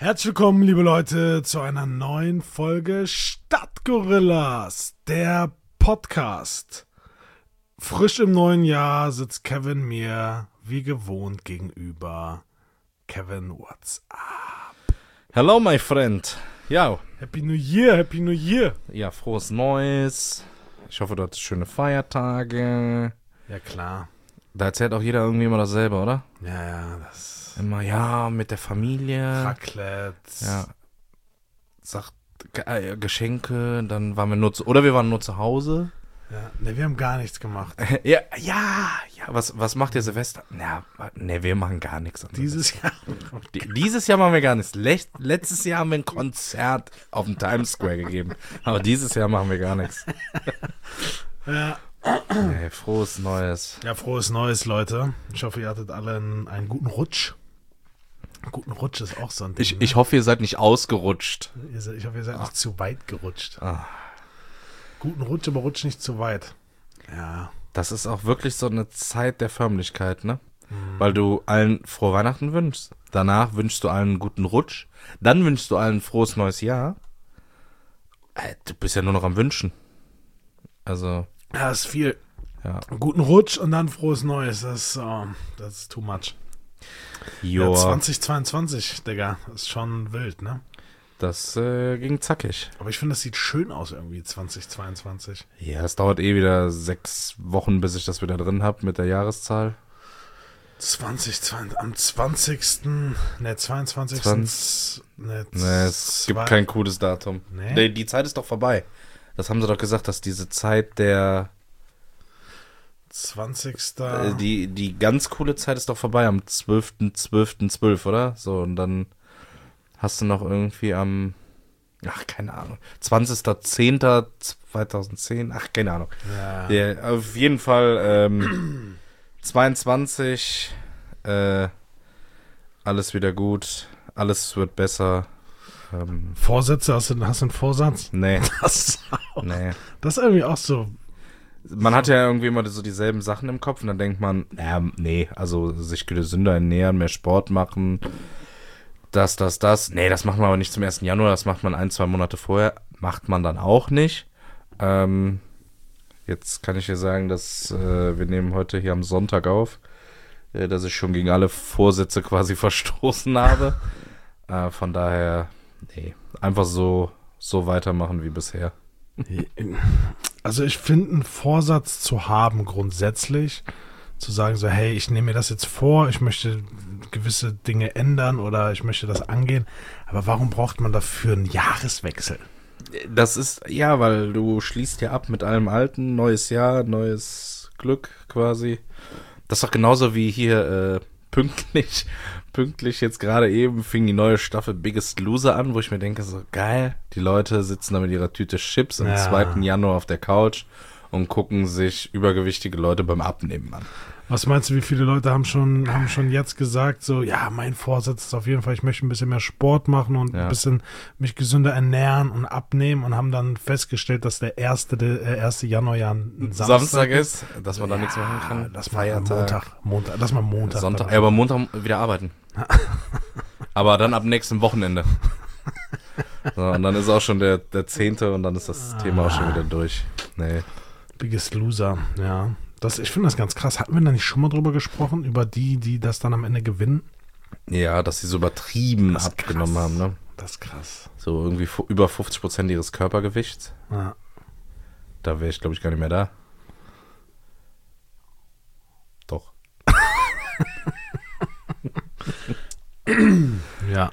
Herzlich willkommen, liebe Leute, zu einer neuen Folge Stadtgorillas, der Podcast. Frisch im neuen Jahr sitzt Kevin mir wie gewohnt gegenüber. Kevin, what's up? Hello, my friend. Ja. Happy New Year, Happy New Year. Ja, frohes Neues. Ich hoffe, du hattest schöne Feiertage. Ja, klar. Da erzählt auch jeder irgendwie immer dasselbe, oder? Ja, das... Immer, ja, mit der Familie. Raclette. Ja. Sagt Geschenke, dann waren wir wir waren nur zu Hause. Ja, ne, wir haben gar nichts gemacht. Ja, was macht ihr Silvester? Ja, ne, wir machen gar nichts. Dieses Jahr. Dieses Jahr machen wir gar nichts. Letztes Jahr haben wir ein Konzert auf dem Times Square gegeben. Aber dieses Jahr machen wir gar nichts. Ja. Nee, frohes Neues. Ja, frohes Neues, Leute. Ich hoffe, ihr hattet alle einen guten Rutsch. Guten Rutsch ist auch so ein Ding. Ich hoffe, ihr seid nicht ausgerutscht. Ich hoffe, ihr seid nicht zu weit gerutscht. Ah. Guten Rutsch, aber rutsch nicht zu weit. Ja. Das ist auch wirklich so eine Zeit der Förmlichkeit, ne? Weil du allen frohe Weihnachten wünschst. Danach wünschst du allen einen guten Rutsch. Dann wünschst du allen ein frohes neues Jahr. Du bist ja nur noch am Wünschen. Also. Ja, das ist viel. Ja. Guten Rutsch und dann frohes Neues. Das ist too much. Ja, 2022, Digga. Das ist schon wild, ne? Das ging zackig. Aber ich finde, das sieht schön aus irgendwie, 2022. Ja, es dauert wieder 6 Wochen, bis ich das wieder drin habe mit der Jahreszahl. 2022, am 20. Ne, 22. Es gibt kein cooles Datum. Nee, die Zeit ist doch vorbei. Das haben sie doch gesagt, dass diese Zeit der 20. Die ganz coole Zeit ist doch vorbei am 12.12.12, oder? So, und dann hast du noch irgendwie am, keine Ahnung, 20.10.2010, keine Ahnung. Ja, auf jeden Fall 22, alles wieder gut, alles wird besser. Vorsätze? Hast du einen Vorsatz? Nee. Das ist irgendwie auch so. Man hat ja irgendwie immer so dieselben Sachen im Kopf und dann denkt man, also sich gesünder ernähren, mehr Sport machen, das. Nee, das macht man aber nicht zum 1. Januar, das macht man 1-2 Monate vorher, macht man dann auch nicht. Jetzt kann ich dir sagen, dass wir nehmen heute hier am Sonntag auf, dass ich schon gegen alle Vorsätze quasi verstoßen habe. Von daher, nee, einfach so weitermachen wie bisher. Also ich finde, einen Vorsatz zu haben grundsätzlich, zu sagen so, hey, ich nehme mir das jetzt vor, ich möchte gewisse Dinge ändern oder ich möchte das angehen, aber warum braucht man dafür einen Jahreswechsel? Das ist, ja, weil du schließt ja ab mit allem Alten, neues Jahr, neues Glück quasi. Das ist doch genauso wie hier pünktlich jetzt gerade eben fing die neue Staffel Biggest Loser an, wo ich mir denke, so geil, die Leute sitzen da mit ihrer Tüte Chips am 2. Januar auf der Couch und gucken sich übergewichtige Leute beim Abnehmen an. Was meinst du, wie viele Leute haben schon jetzt gesagt, so, ja, mein Vorsatz ist auf jeden Fall, ich möchte ein bisschen mehr Sport machen und ein bisschen mich gesünder ernähren und abnehmen und haben dann festgestellt, dass der 1. Januar ja ein Samstag ist, dass man da nichts machen kann. Lass mal Montag. Sonntag, aber Montag wieder arbeiten. Aber dann ab nächsten Wochenende. So, und dann ist auch schon der 10. und dann ist das Thema auch schon wieder durch. Nee. Biggest Loser, ja. Ich finde das ganz krass. Hatten wir da nicht schon mal drüber gesprochen? Über die das dann am Ende gewinnen? Ja, dass sie so übertrieben abgenommen haben, ne? Das ist krass. So irgendwie über 50% ihres Körpergewichts. Ja. Da wäre ich, glaube ich, gar nicht mehr da. Doch. Ja.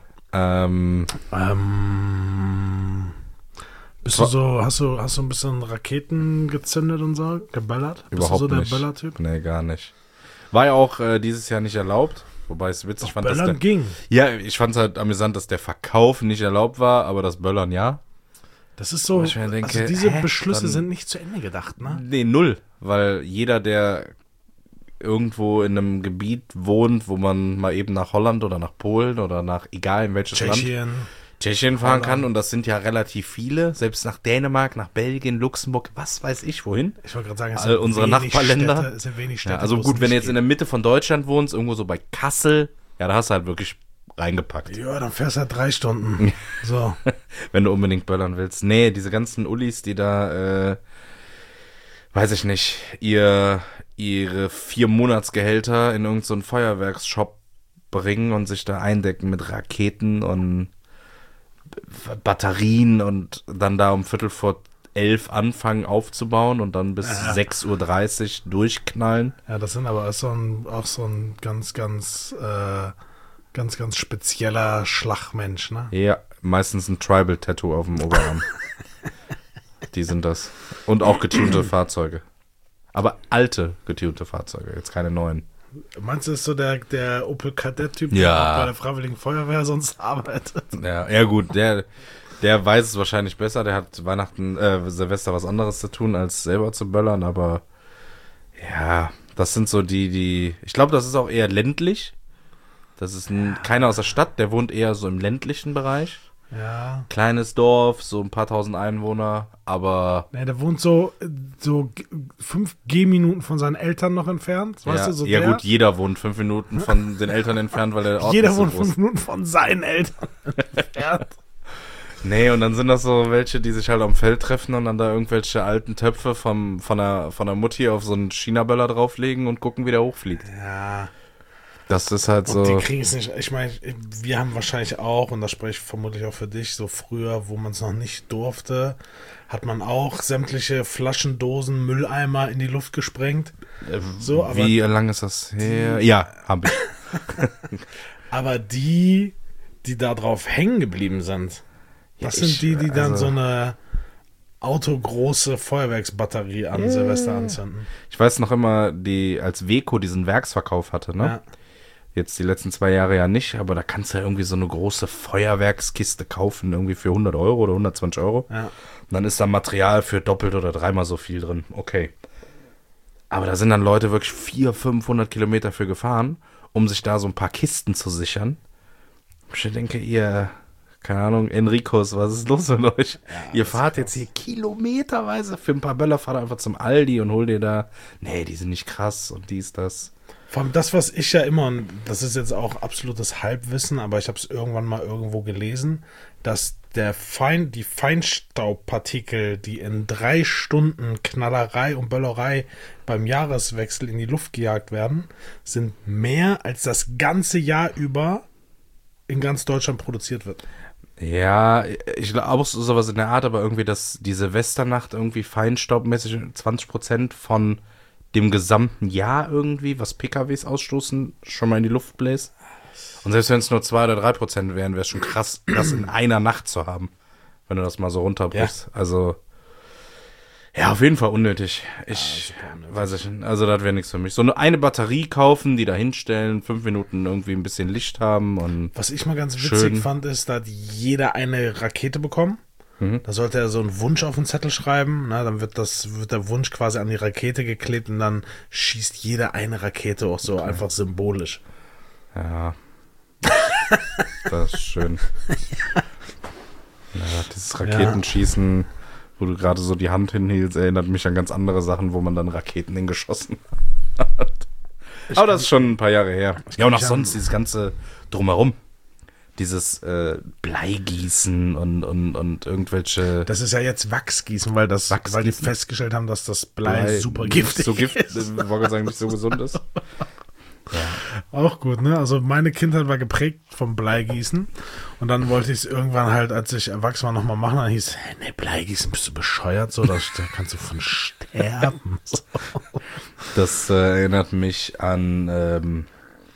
Hast du ein bisschen Raketen gezündet und so, geböllert? Überhaupt Bist du so nicht. der Böllertyp? Nee, gar nicht. War ja auch dieses Jahr nicht erlaubt, wobei es witzig fand, dass Böllern ging. Ja, ich fand es halt amüsant, dass der Verkauf nicht erlaubt war, aber das Böllern ja. Das ist so, ich mir denke, also diese Beschlüsse sind nicht zu Ende gedacht, ne? Nee, null, weil jeder, der irgendwo in einem Gebiet wohnt, wo man mal eben nach Holland oder nach Polen oder nach egal in welches Land Tschechien fahren kann, und das sind ja relativ viele, selbst nach Dänemark, nach Belgien, Luxemburg, was weiß ich wohin. Ich wollte gerade sagen, all unsere Nachbarländer. Es sind wenig Städte, ja, also gut, wenn du jetzt in der Mitte von Deutschland wohnst, irgendwo so bei Kassel, ja, da hast du halt wirklich reingepackt. Ja, dann fährst du halt 3 Stunden. So. Wenn du unbedingt böllern willst. Nee, diese ganzen Ullis, die da, weiß ich nicht, ihre 4 Monatsgehälter in irgendeinen so Feuerwerksshop bringen und sich da eindecken mit Raketen und Batterien und dann da um 11:15 anfangen aufzubauen und dann bis 6:30 Uhr durchknallen. Ja, das sind aber auch so ein ganz spezieller Schlagmensch, ne? Ja, meistens ein Tribal-Tattoo auf dem Oberarm. Die sind das. Und auch getunte Fahrzeuge. Aber alte getunte Fahrzeuge, jetzt keine neuen. Meinst du, ist so der Opel Kadett-Typ, Ja. der auch bei der Freiwilligen Feuerwehr sonst arbeitet? Ja gut, der weiß es wahrscheinlich besser. Der hat Silvester was anderes zu tun, als selber zu böllern. Aber ja, das sind so die ich glaube, das ist auch eher ländlich. Das ist keiner aus der Stadt, der wohnt eher so im ländlichen Bereich. Ja. Kleines Dorf, so ein paar tausend Einwohner, aber... Nee, der wohnt so 5 Gehminuten von seinen Eltern noch entfernt. Weißt du, so ja der? gut, jeder wohnt 5 Minuten von den Eltern entfernt, weil der Ort Jeder ist so wohnt groß. 5 Minuten von seinen Eltern entfernt. Nee, und dann sind das so welche, die sich halt am Feld treffen und dann da irgendwelche alten Töpfe von der Mutti auf so einen China-Böller drauflegen und gucken, wie der hochfliegt. Ja. Das ist halt Und so... die kriegen es nicht. Ich meine, wir haben wahrscheinlich auch, und das spreche ich vermutlich auch für dich, so früher, wo man es noch nicht durfte, hat man auch sämtliche Flaschen, Dosen, Mülleimer in die Luft gesprengt. So, aber wie lange ist das her? Ja, hab ich. Aber die da drauf hängen geblieben sind, Ja, das sind die dann also- so eine autogroße Feuerwerksbatterie an Silvester anzünden. Ich weiß noch immer, als Weco diesen Werksverkauf hatte, ne? Ja. Jetzt die letzten 2 Jahre ja nicht, aber da kannst du ja irgendwie so eine große Feuerwerkskiste kaufen, irgendwie für 100 Euro oder 120 Euro. Ja. Und dann ist da Material für doppelt oder dreimal so viel drin. Okay. Aber da sind dann Leute wirklich 400-500 Kilometer für gefahren, um sich da so ein paar Kisten zu sichern. Ich denke, ihr, keine Ahnung, Enricos, was ist los mit euch? Ihr fahrt jetzt hier kilometerweise für ein paar Böller, fahrt einfach zum Aldi und hol dir da, nee, die sind nicht krass und dies, das. Vor allem das, was ich ja immer, und das ist jetzt auch absolutes Halbwissen, aber ich habe es irgendwann mal irgendwo gelesen, dass die Feinstaubpartikel, die in 3 Stunden Knallerei und Böllerei beim Jahreswechsel in die Luft gejagt werden, sind mehr als das ganze Jahr über in ganz Deutschland produziert wird. Ja, ich glaube auch sowas in der Art, aber irgendwie, dass die Silvesternacht irgendwie feinstaubmäßig 20% von dem gesamten Jahr irgendwie, was PKWs ausstoßen, schon mal in die Luft bläst. Und selbst wenn es nur 2 oder 3% wären, wäre es schon krass, das in einer Nacht zu haben, wenn du das mal so runterbrichst. Ja. Also, ja, auf jeden Fall unnötig. Weiß ich nicht, also das wäre nichts für mich. So eine Batterie kaufen, die da hinstellen, 5 Minuten irgendwie ein bisschen Licht haben und was ich mal ganz witzig schön fand, ist, da hat jeder eine Rakete bekommen. Da sollte er so einen Wunsch auf den Zettel schreiben, na, dann wird der Wunsch quasi an die Rakete geklebt und dann schießt jeder eine Rakete auch so einfach symbolisch. Ja. Das ist schön. Ja, dieses Raketenschießen, wo du gerade so die Hand hinhielst, erinnert mich an ganz andere Sachen, wo man dann Raketen hingeschossen hat. Aber das ist schon ein paar Jahre her. Ja, und auch sonst dieses ganze Drumherum. Dieses Bleigießen und irgendwelche... Das ist ja jetzt Wachsgießen, weil die festgestellt haben, dass das Blei super giftig so ist. Ich wollte sagen, nicht so gesund ist. Auch gut, ne? Also meine Kindheit war geprägt vom Bleigießen und dann wollte ich es irgendwann halt, als ich erwachsen war, nochmal machen. Dann hieß es, nee, Bleigießen, bist du bescheuert? So, da kannst du von sterben. So. Das erinnert mich an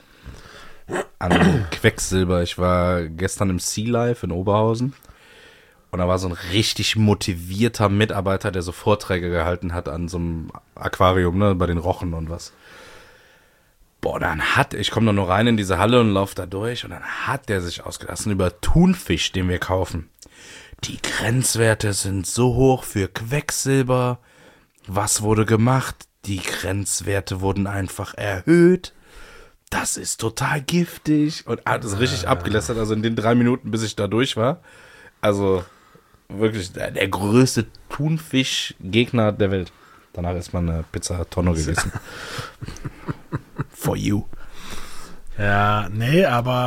Quecksilber. Ich war gestern im Sea Life in Oberhausen und da war so ein richtig motivierter Mitarbeiter, der so Vorträge gehalten hat an so einem Aquarium, ne, bei den Rochen und was. Boah, ich komme da nur rein in diese Halle und laufe da durch und dann hat der sich ausgelassen über Thunfisch, den wir kaufen. Die Grenzwerte sind so hoch für Quecksilber. Was wurde gemacht? Die Grenzwerte wurden einfach erhöht. Das ist total giftig. Und hat es richtig abgelästert, also in den 3 Minuten, bis ich da durch war. Also wirklich der größte Thunfisch-Gegner der Welt. Danach ist man eine Pizza Tonno gegessen. For you. Ja, nee, aber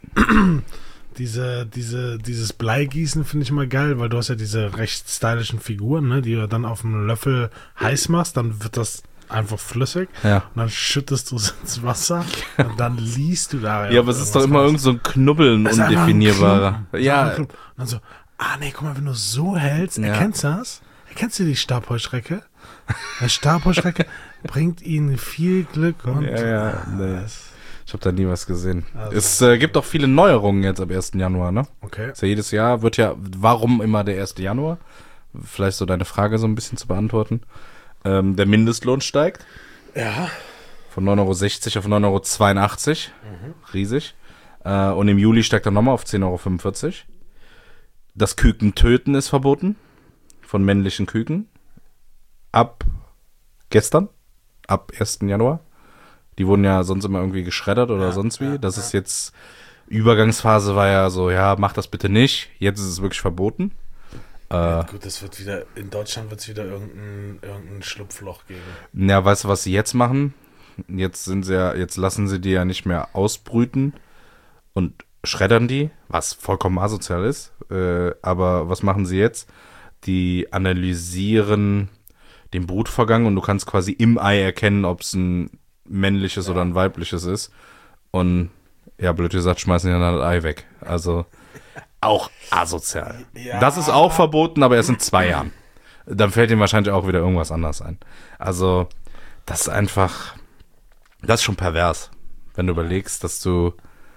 dieses Bleigießen finde ich immer geil, weil du hast ja diese recht stylischen Figuren, ne, die du dann auf einem Löffel heiß machst, dann wird das einfach flüssig und dann schüttest du es ins Wasser und dann liest du da. Ja, aber es ist doch immer irgend so ein Knubbeln, undefinierbarer. Ja. Und dann so, nee, guck mal, wenn du so hältst, erkennst du das? Erkennst du die Stabheuschrecke? Die Stabheuschrecke bringt ihnen viel Glück und nee. Ich habe da nie was gesehen. Es gibt auch viele Neuerungen jetzt ab 1. Januar, ne? Okay. Ist ja jedes Jahr warum immer der 1. Januar? Vielleicht so deine Frage so ein bisschen zu beantworten. Der Mindestlohn steigt. Ja. Von 9,60 € auf 9,82 €. Riesig. Und im Juli steigt er nochmal auf 10,45 €. Das Kükentöten ist verboten. Von männlichen Küken. Ab gestern. Ab 1. Januar. Die wurden ja sonst immer irgendwie geschreddert oder sonst wie. Das ist jetzt, Übergangsphase war ja so, mach das bitte nicht. Jetzt ist es wirklich verboten. Gut, das wird wieder, in Deutschland wird es wieder irgendein Schlupfloch geben. Ja, weißt du, was sie jetzt machen? Jetzt lassen sie die ja nicht mehr ausbrüten und schreddern die, was vollkommen asozial ist. Aber was machen sie jetzt? Die analysieren den Brutvorgang und du kannst quasi im Ei erkennen, ob es ein männliches oder ein weibliches ist. Und blöd gesagt, schmeißen die dann das Ei weg. Also auch asozial. Ja. Das ist auch verboten, aber erst in 2 Jahren. Dann fällt ihm wahrscheinlich auch wieder irgendwas anderes ein. Also das ist schon pervers, wenn du überlegst, dass du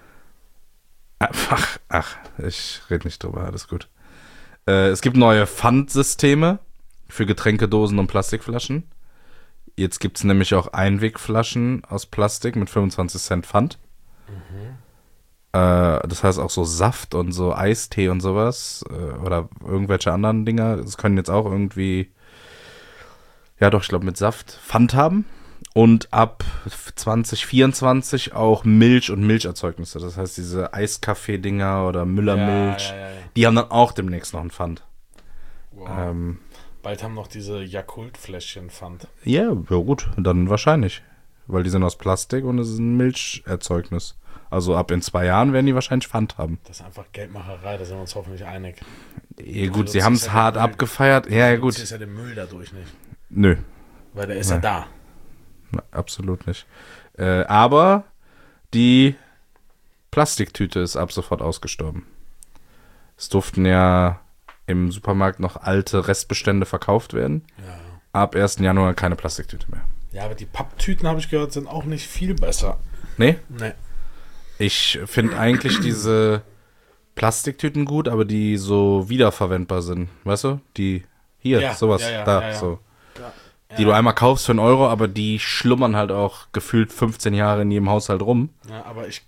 ich rede nicht drüber, alles gut. Es gibt neue Pfandsysteme für Getränkedosen und Plastikflaschen. Jetzt gibt es nämlich auch Einwegflaschen aus Plastik mit 25 Cent Pfand. Das heißt auch so Saft und so Eistee und sowas oder irgendwelche anderen Dinger. Das können jetzt auch irgendwie, ich glaube mit Saft Pfand haben. Und ab 2024 auch Milch und Milcherzeugnisse. Das heißt diese Eiskaffee-Dinger oder Müllermilch, die haben dann auch demnächst noch ein Pfand. Wow. Bald haben noch diese Yakult-Fläschchen Pfand. Ja, gut, dann wahrscheinlich. Weil die sind aus Plastik und es ist ein Milcherzeugnis. Also ab in 2 Jahren werden die wahrscheinlich Pfand haben. Das ist einfach Geldmacherei, da sind wir uns hoffentlich einig. Ja, gut, sie haben es hart abgefeiert. Ja, gut. Du ist ja den Müll dadurch nicht. Nö. Weil der ist ja da. Na, absolut nicht. Aber die Plastiktüte ist ab sofort ausgestorben. Es durften ja im Supermarkt noch alte Restbestände verkauft werden. Ja. Ab 1. Januar keine Plastiktüte mehr. Ja, aber die Papptüten, habe ich gehört, sind auch nicht viel besser. Nee? Nee. Ich finde eigentlich diese Plastiktüten gut, aber die so wiederverwendbar sind. Weißt du? Die hier, sowas, so. Ja. Die du einmal kaufst für 1 €, aber die schlummern halt auch gefühlt 15 Jahre in jedem Haushalt rum. Ja, aber ich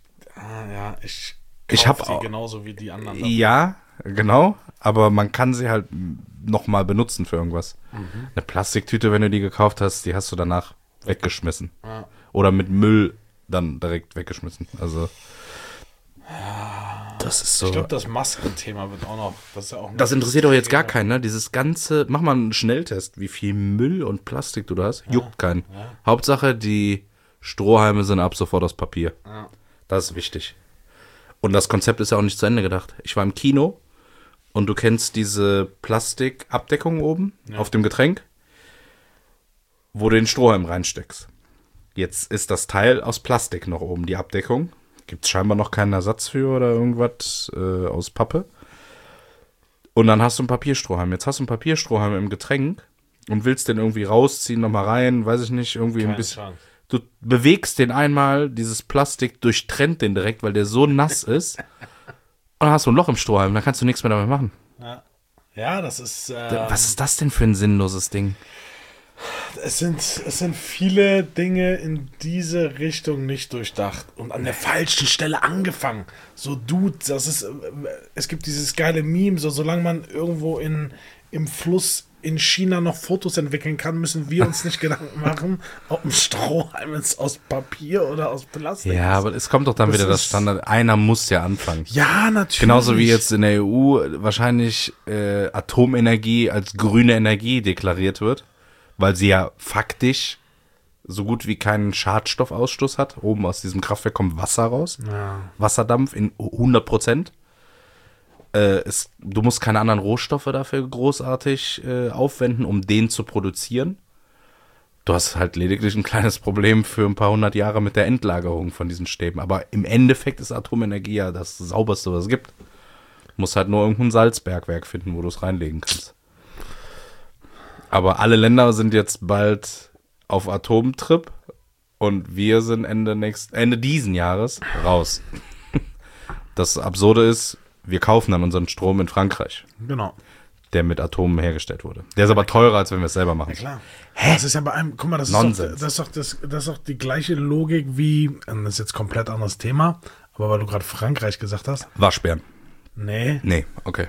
habe die genauso wie die anderen. Ja, genau. Aber man kann sie halt nochmal benutzen für irgendwas. Eine Plastiktüte, wenn du die gekauft hast, die hast du danach weggeschmissen. Ja. Oder mit Müll dann direkt weggeschmissen. Also das ist so. Ich glaube, das Maskenthema wird auch noch. Das interessiert doch jetzt gar keinen, ne? Dieses ganze. Mach mal einen Schnelltest, wie viel Müll und Plastik du da hast. Juckt keinen. Ja. Hauptsache, die Strohhalme sind ab sofort aus Papier. Ja. Das ist wichtig. Und das Konzept ist ja auch nicht zu Ende gedacht. Ich war im Kino und du kennst diese Plastikabdeckung oben auf dem Getränk, wo du den Strohhalm reinsteckst. Jetzt ist das Teil aus Plastik noch oben, die Abdeckung. Gibt es scheinbar noch keinen Ersatz für oder irgendwas aus Pappe. Und dann hast du einen Papierstrohhalm. Jetzt hast du einen Papierstrohhalm im Getränk und willst den irgendwie rausziehen, nochmal rein, weiß ich nicht, irgendwie ein bisschen. Chance. Du bewegst den einmal, dieses Plastik durchtrennt den direkt, weil der so nass ist. Und dann hast du ein Loch im Strohhalm, dann kannst du nichts mehr damit machen. Ja, das ist. Was ist das denn für ein sinnloses Ding? Es sind viele Dinge in diese Richtung nicht durchdacht und an der falschen Stelle angefangen. So, Dude, es gibt dieses geile Meme, solange man irgendwo im Fluss in China noch Fotos entwickeln kann, müssen wir uns nicht Gedanken machen, ob ein Strohhalm jetzt aus Papier oder aus Plastik ist. Ja, aber es kommt doch dann wieder das Standard. Einer muss ja anfangen. Ja, natürlich. Genauso wie jetzt in der EU wahrscheinlich Atomenergie als grüne Energie deklariert wird, weil sie ja faktisch so gut wie keinen Schadstoffausstoß hat. Oben aus diesem Kraftwerk kommt Wasser raus. Ja. Wasserdampf in 100%. Du musst keine anderen Rohstoffe dafür großartig aufwenden, um den zu produzieren. Du hast halt lediglich ein kleines Problem für ein paar hundert Jahre mit der Endlagerung von diesen Stäben. Aber im Endeffekt ist Atomenergie ja das Sauberste, was es gibt. Du musst halt nur irgendein Salzbergwerk finden, wo du es reinlegen kannst. Aber alle Länder sind jetzt bald auf Atomtrip und wir sind Ende diesen Jahres raus. Das Absurde ist, wir kaufen dann unseren Strom in Frankreich. Genau. Der mit Atomen hergestellt wurde. Der ist aber teurer, als wenn wir es selber machen. Ja, klar. Hä? Das ist ja bei einem, guck mal, das ist doch die gleiche Logik wie, das ist jetzt komplett anderes Thema, aber weil du gerade Frankreich gesagt hast. Waschbären. Nee. Nee, okay.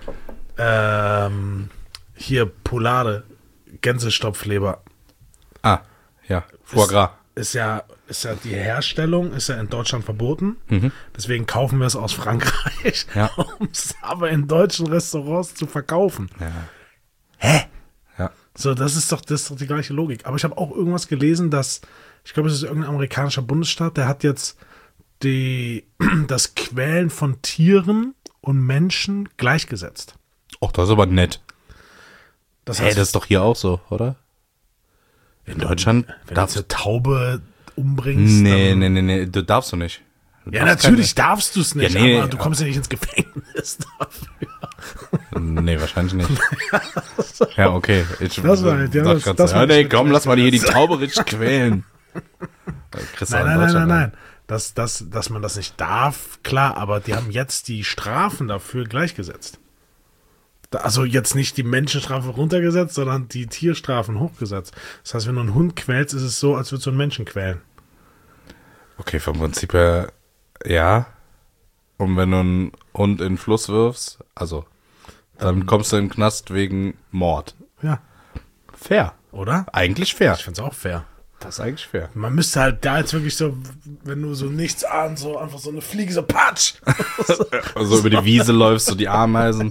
Hier, Poulade, Gänsestopfleber. Ah, ja, Foie Gras. Ist ja die Herstellung ist ja in Deutschland verboten. Deswegen kaufen wir es aus Frankreich, Ja. um es aber in deutschen Restaurants zu verkaufen. Ja. Hä? Ja. So, das ist doch die gleiche Logik. Aber ich habe auch irgendwas gelesen, dass, ich glaube, es ist irgendein amerikanischer Bundesstaat, der hat jetzt das Quälen von Tieren und Menschen gleichgesetzt. Och, das ist aber nett. Das Hey, das ist doch hier auch so, oder? In Deutschland wenn du darfst eine Taube umbringst. Nee, dann, nee, du darfst du nicht. Ja, natürlich darfst du es nicht, Ja, nee, aber du kommst ja nicht ins Gefängnis dafür. Nee, wahrscheinlich nicht. Ja, okay. Das war halt, ja, das war nee, nicht komm, lass mal hier die Taube richtig quälen. Nein. Dass man das nicht darf, klar, aber die haben jetzt die Strafen dafür gleichgesetzt. Also jetzt nicht die Menschenstrafe runtergesetzt, sondern die Tierstrafen hochgesetzt. Das heißt, wenn du einen Hund quälst, ist es so, als würdest du einen Menschen quälen. Okay, vom Prinzip her, ja. Und wenn du einen Hund in den Fluss wirfst, also, dann kommst du in den Knast wegen Mord. Ja. Fair. Oder? Eigentlich fair. Ich finde es auch fair. Das ist eigentlich fair. Man müsste halt da jetzt wirklich so, wenn du so nichts ahnst, so einfach so eine Fliege, so patsch. Also über die Wiese läufst, so die Ameisen.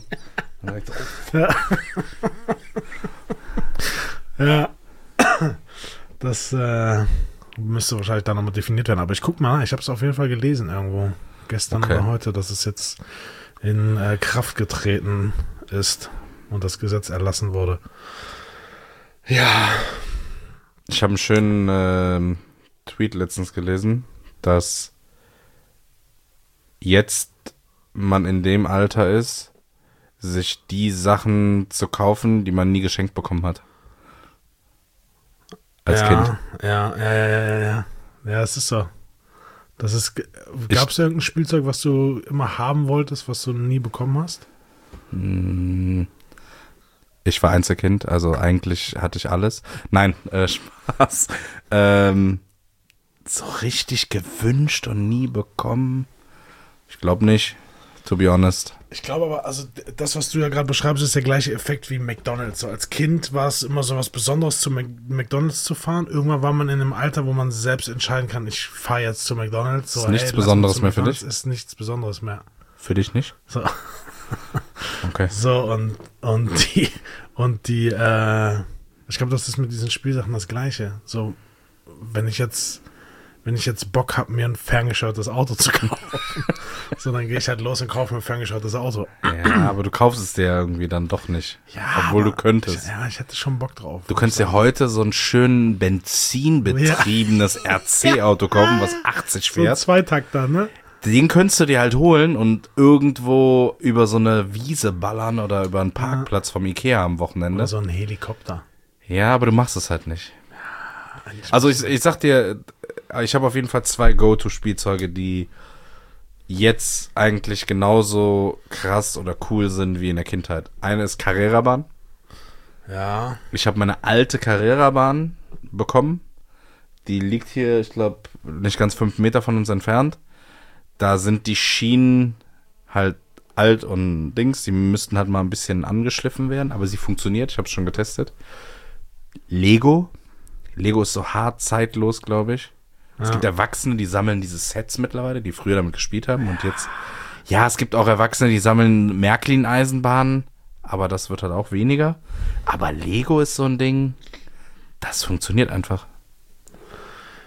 Ja. Das müsste wahrscheinlich dann nochmal definiert werden. Aber ich guck mal, ich habe es auf jeden Fall gelesen irgendwo. Gestern oder heute, dass es jetzt in Kraft getreten ist und das Gesetz erlassen wurde. Ja. Ich habe einen schönen Tweet letztens gelesen, dass jetzt man in dem Alter ist, sich die Sachen zu kaufen, die man nie geschenkt bekommen hat. Als Kind. Ja, es ist so. Gab es irgendein Spielzeug, was du immer haben wolltest, was du nie bekommen hast? Ich war Einzelkind, also eigentlich hatte ich alles. Nein, Spaß. So richtig gewünscht und nie bekommen? Ich glaube nicht, to be honest. Ich glaube aber, also das, was du ja gerade beschreibst, ist der gleiche Effekt wie McDonald's. So als Kind war es immer so was Besonderes, zu McDonald's zu fahren. Irgendwann war man in einem Alter, wo man selbst entscheiden kann, ich fahre jetzt zu McDonald's. So, ist nichts Besonderes mehr für dich? Ist nichts Besonderes mehr. Für dich nicht? So. Okay. So, und die, ich glaube, das ist mit diesen Spielsachen das Gleiche. So, wenn ich jetzt Bock habe, mir ein ferngesteuertes Auto zu kaufen, so, dann gehe ich halt los und kaufe mir ein ferngesteuertes Auto. Ja, aber du kaufst es dir irgendwie dann doch nicht. Ja, obwohl du könntest. Ich hätte schon Bock drauf. Du könntest dir heute so ein schön benzinbetriebenes RC-Auto kaufen, was 80 so ein fährt. Zweitakter, ne? Den könntest du dir halt holen und irgendwo über so eine Wiese ballern oder über einen Parkplatz vom Ikea am Wochenende. Oder so ein Helikopter. Ja, aber du machst es halt nicht. Also ich sag dir, ich habe auf jeden Fall 2 Go-To-Spielzeuge, die jetzt eigentlich genauso krass oder cool sind wie in der Kindheit. Eine ist Carrera-Bahn. Ja. Ich habe meine alte Carrera-Bahn bekommen. Die liegt hier, ich glaube, nicht ganz 5 Meter von uns entfernt. Da sind die Schienen halt alt und Dings. Die müssten halt mal ein bisschen angeschliffen werden, aber sie funktioniert. Ich habe es schon getestet. Lego ist so hart zeitlos, glaube ich. Es gibt Erwachsene, die sammeln diese Sets mittlerweile, die früher damit gespielt haben. Und jetzt, ja, es gibt auch Erwachsene, die sammeln Märklin-Eisenbahnen, aber das wird halt auch weniger. Aber Lego ist so ein Ding, das funktioniert einfach.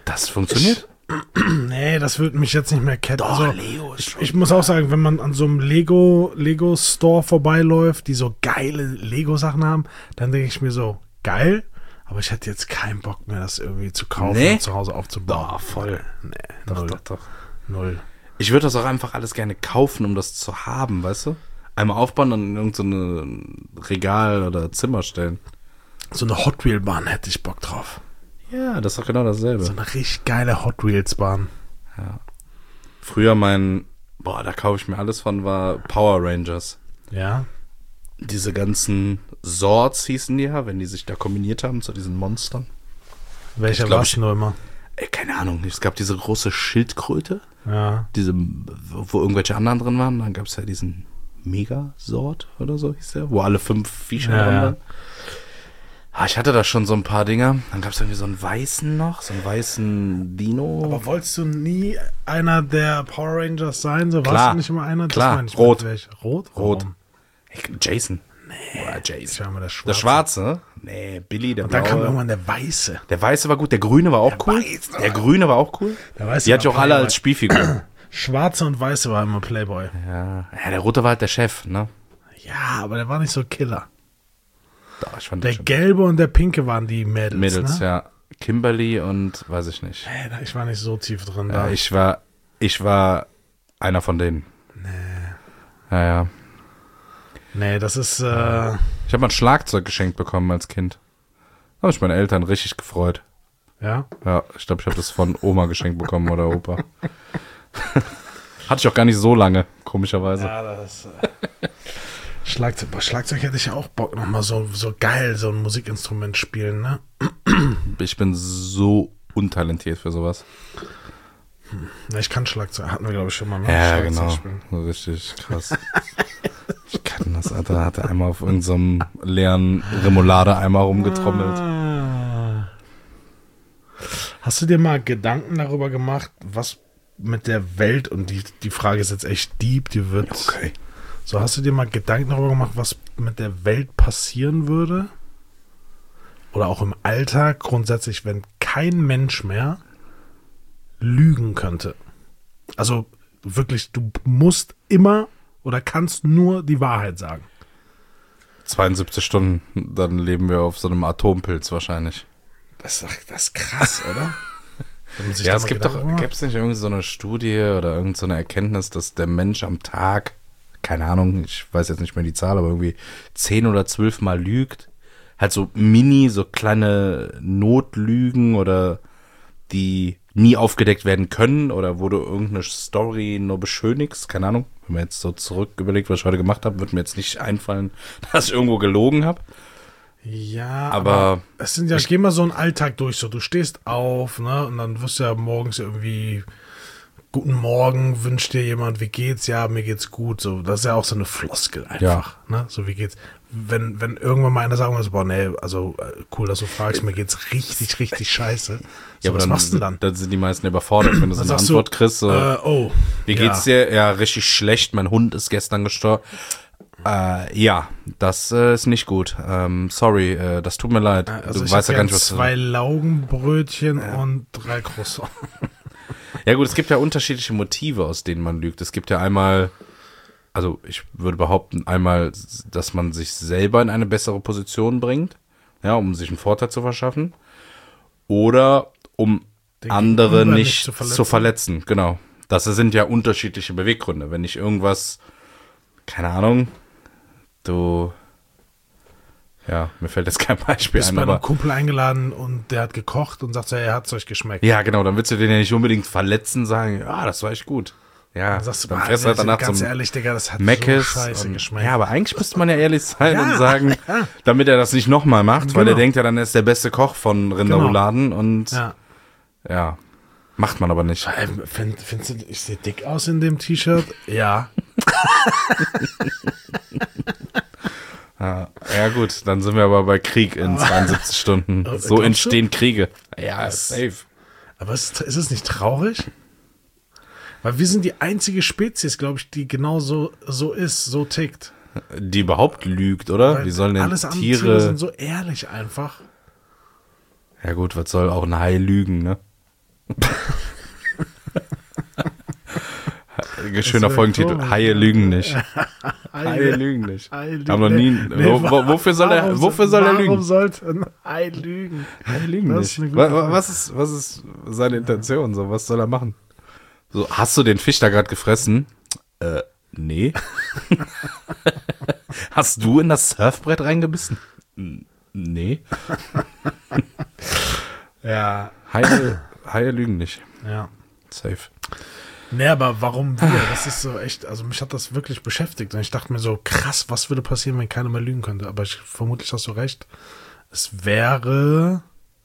Das funktioniert? Nee, das würde mich jetzt nicht mehr ketten. Doch, Also, Lego ist schon ich muss auch sagen, wenn man an so einem Lego-Store vorbeiläuft, die so geile Lego-Sachen haben, dann denke ich mir so, geil, aber ich hätte jetzt keinen Bock mehr, das irgendwie zu kaufen und zu Hause aufzubauen. Doch, voll. Nee, Doch, null. doch. Null. Ich würde das auch einfach alles gerne kaufen, um das zu haben, weißt du? Einmal aufbauen und in irgendein Regal oder Zimmer stellen. So eine Hot Wheel-Bahn hätte ich Bock drauf. Ja, das ist doch genau dasselbe. So eine richtig geile Hot Wheels-Bahn. Ja. Früher da kaufe ich mir alles von, war Power Rangers. Ja. Diese ganzen Swords hießen die ja, wenn die sich da kombiniert haben zu diesen Monstern. Welcher war es nur immer? Keine Ahnung, es gab diese große Schildkröte, Ja. wo irgendwelche anderen drin waren. Dann gab es ja diesen Megasword oder so hieß der, wo alle 5 Viecher drin waren. Ich hatte da schon so ein paar Dinger. Dann gab es irgendwie so einen weißen Dino. Aber wolltest du nie einer der Power Rangers sein? So Klar. warst du nicht immer einer? Klar. Das meine ich Rot. mit welch. Rot? Rot. Warum? Jason. Oder Ich Jason. war immer der Schwarze. Der Schwarze? Nee, Billy, der Und dann kam Blaue. irgendwann der Weiße. Der Weiße war gut, der Grüne war auch cool. Weiße. Der Grüne war auch cool. Der Weiße Die hatte ich war auch alle Playboy. als Spielfigur. Schwarze und Weiße war immer Playboy. Ja, der Rote war halt der Chef, ne? Ja, aber der war nicht so Killer. Doch, ich fand Der das schon. Gelbe und der Pinke waren die Mädels, Mädels, ne? ja. Kimberly und weiß ich nicht. Ich war nicht so tief drin da. Ich war einer von denen. Ja. Nee, das ist, Ich habe mal ein Schlagzeug geschenkt bekommen als Kind. Da habe ich meine Eltern richtig gefreut. ja. Ja, ich glaube, ich habe das von Oma geschenkt bekommen oder Opa. Hatte ich auch gar nicht so lange, komischerweise. Ja, das Schlagzeug hätte ich ja auch Bock, nochmal so geil, so ein Musikinstrument spielen, ne? Ich bin so untalentiert für sowas. Ja, ich kann Schlagzeug, hatten wir glaube ich schon mal, ne? Ja, Schlagzeug genau. spielen. So richtig krass. Ich kann das, Alter. Hat er einmal auf irgendeinem leeren Remoulade-Eimer rumgetrommelt. Hast du dir mal Gedanken darüber gemacht, was mit der Welt, und die Frage ist jetzt echt deep, die wird... Okay. So, hast du dir mal Gedanken darüber gemacht, was mit der Welt passieren würde? Oder auch im Alltag grundsätzlich, wenn kein Mensch mehr lügen könnte? Also wirklich, du musst immer oder kannst nur die Wahrheit sagen. 72 Stunden, dann leben wir auf so einem Atompilz wahrscheinlich. Das ist krass, oder? Wenn man sich Ja, da es mal gibt Gedanken macht. gibt es nicht irgendwie so eine Studie oder irgend so eine Erkenntnis, dass der Mensch am Tag, keine Ahnung, ich weiß jetzt nicht mehr die Zahl, aber irgendwie 10 oder 12 Mal lügt. Halt so so kleine Notlügen oder die nie aufgedeckt werden können oder wo du irgendeine Story nur beschönigst, keine Ahnung. Wenn man jetzt so zurück überlegt, was ich heute gemacht habe, wird mir jetzt nicht einfallen, dass ich irgendwo gelogen habe. Ja, Aber es sind ja, geh mal so einen Alltag durch, so du stehst auf, ne, und dann wirst du ja morgens irgendwie guten Morgen, wünscht dir jemand, wie geht's? Ja, mir geht's gut, so, das ist ja auch so eine Floskel einfach, ne, so wie geht's? Wenn irgendwann mal einer sagen muss, boah, nee, also cool, dass du fragst, mir geht's richtig, richtig scheiße. So, ja, aber was dann, machst du denn dann? dann sind die meisten überfordert, wenn du so eine sagst Antwort du, kriegst. So, Oh, wie geht's dir? Ja, richtig schlecht. Mein Hund ist gestern gestorben. Ja, das ist nicht gut. Sorry, das tut mir leid. Also Du ich weißt ja hab gar nicht, was 2 Laugenbrötchen und 3 Croissants. Ja gut, es gibt ja unterschiedliche Motive, aus denen man lügt. Es gibt ja einmal, also ich würde behaupten, einmal, dass man sich selber in eine bessere Position bringt, ja, um sich einen Vorteil zu verschaffen. Oder um Den andere Gegenüber nicht zu verletzen. Genau. Das sind ja unterschiedliche Beweggründe. Wenn ich irgendwas, keine Ahnung, ja, mir fällt jetzt kein Beispiel Bist ein, bei einem aber Kumpel eingeladen und der hat gekocht und sagt, er hat's euch geschmeckt. ja, genau, dann willst du den ja nicht unbedingt verletzen, sagen, ja, das war echt gut. Ja, Dann sagst du, dann fährst du halt danach ganz zum ehrlich, Digga, das hat so Meckes. scheiße geschmeckt. Ja, aber eigentlich müsste man ja ehrlich sein Ja, und sagen, ja. damit er das nicht nochmal macht, weil er Genau. denkt ja, dann er ist der beste Koch von Rinderrouladen und ja, macht man aber nicht. Findest du, ich sehe dick aus in dem T-Shirt? Ja. Ja gut, dann sind wir aber bei Krieg in 72 Stunden. So glaubst du? entstehen Kriege. Ja, safe. Aber ist es nicht traurig? Weil wir sind die einzige Spezies, glaube ich, die genau so ist, so tickt. Die überhaupt lügt, oder? Weil Wie sollen denn alles andere Tiere... sind so ehrlich einfach. Ja gut, was soll auch ein Hai lügen, ne? Schöner Folgentitel. Haie lügen nicht. Haie lügen nicht. Haben noch nie. Wofür soll er lügen? Warum sollte ein Hai lügen? Haie lügen nicht. Was ist seine Intention? So, was soll er machen? So, hast du den Fisch da gerade gefressen? Nee. Hast du in das Surfbrett reingebissen? Nee. Ja. Haie lügen nicht. Ja. Safe. Nee, aber warum wir? Das ist so echt, also mich hat das wirklich beschäftigt. Und ich dachte mir so, krass, was würde passieren, wenn keiner mehr lügen könnte? Aber vermutlich hast du recht. Es wäre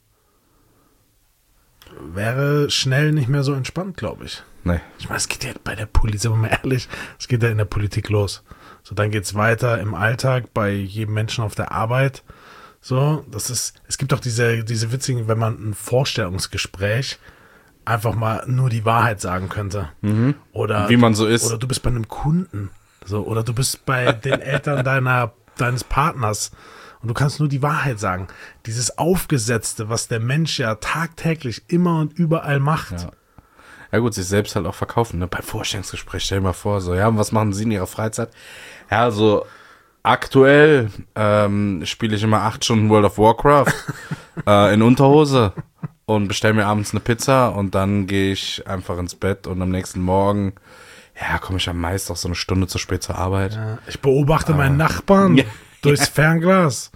schnell nicht mehr so entspannt, glaube ich. Nee. Ich meine, es geht ja bei der Politik, sind wir mal ehrlich, es geht ja in der Politik los. So, dann geht's weiter im Alltag, bei jedem Menschen auf der Arbeit. So, es gibt auch diese witzigen, wenn man ein Vorstellungsgespräch einfach mal nur die Wahrheit sagen könnte. Mhm. Oder wie man so ist. Oder du bist bei einem Kunden. So, oder du bist bei den Eltern deines Partners und du kannst nur die Wahrheit sagen. Dieses Aufgesetzte, was der Mensch ja tagtäglich immer und überall macht. Ja. Ja gut, sich selbst halt auch verkaufen, ne? Beim Vorstellungsgespräch, stell dir mal vor, so, ja, und was machen Sie in Ihrer Freizeit? Ja, so aktuell spiele ich immer 8 Stunden World of Warcraft in Unterhose und bestelle mir abends eine Pizza und dann gehe ich einfach ins Bett und am nächsten Morgen, ja, komme ich am meisten auch so eine Stunde zu spät zur Arbeit. Ja, ich beobachte meinen Nachbarn durchs Fernglas.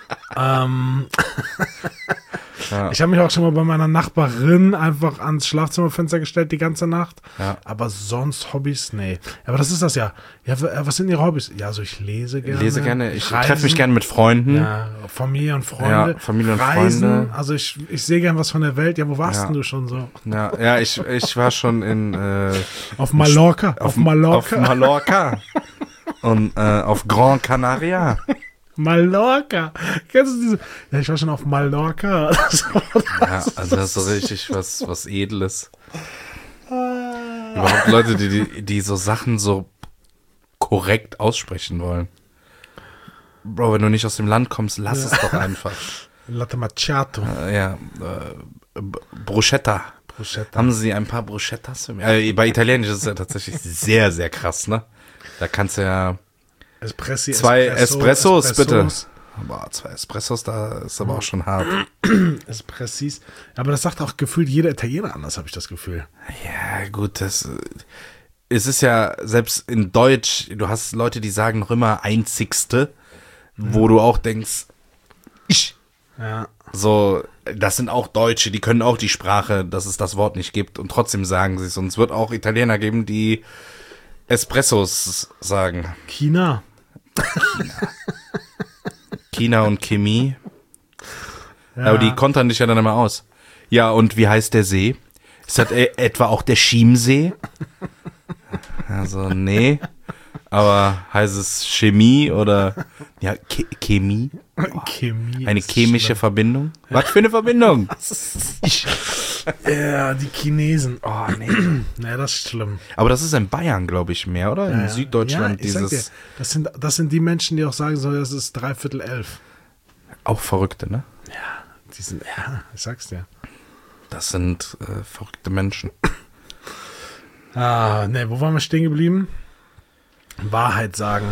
Ja. Ich habe mich auch schon mal bei meiner Nachbarin einfach ans Schlafzimmerfenster gestellt die ganze Nacht. Ja. Aber sonst Hobbys, nee. Aber das ist das ja. Ja, was sind Ihre Hobbys? Ja, also ich lese gerne. Ich treffe mich gerne mit Freunden. Ja, Familie und Freunde. Ja, Familie und Reisen. Freunde. Also ich sehe gern was von der Welt. Ja, wo warst denn du schon so? Ja, ich war schon in auf Mallorca. Auf Mallorca. Und auf Gran Canaria. Mallorca. Kennst du diese? Ja, ich war schon auf Mallorca. Ja, also das ist so richtig was Edles. Überhaupt Leute, die so Sachen so korrekt aussprechen wollen. Bro, wenn du nicht aus dem Land kommst, lass es doch einfach. Latte Macchiato. Bruschetta. Haben Sie ein paar Bruschettas für mich? Bei Italienisch ist es ja tatsächlich sehr, sehr krass, ne? Da kannst du ja zwei Espressos, bitte. Boah, 2 Espressos, da ist aber auch schon hart. Espressis. Aber das sagt auch gefühlt jeder Italiener anders, habe ich das Gefühl. Ja, gut, es ist ja, selbst in Deutsch, du hast Leute, die sagen noch immer einzigste, wo du auch denkst, ja. So, das sind auch Deutsche, die können auch die Sprache, dass es das Wort nicht gibt und trotzdem sagen sie es. Und es wird auch Italiener geben, die Espressos sagen. China und Chemie. Ja. Aber die kontern dich ja dann immer aus. Ja, und wie heißt der See? Ist das etwa auch der Chiemsee? Also, nee. Aber heißt es Chemie oder ja, Chemie? Oh, Chemie. Eine chemische Verbindung? Was für eine Verbindung? Ja, die Chinesen. Oh, nee. Nee, das ist schlimm. Aber das ist in Bayern, glaube ich, mehr, oder? In Ja. Süddeutschland Ja, ich sag dir, das sind die Menschen, die auch sagen sollen, das ist 11:45. Auch Verrückte, ne? Ja, ich sag's dir. Das sind verrückte Menschen. Nee, wo waren wir stehen geblieben? Wahrheit sagen.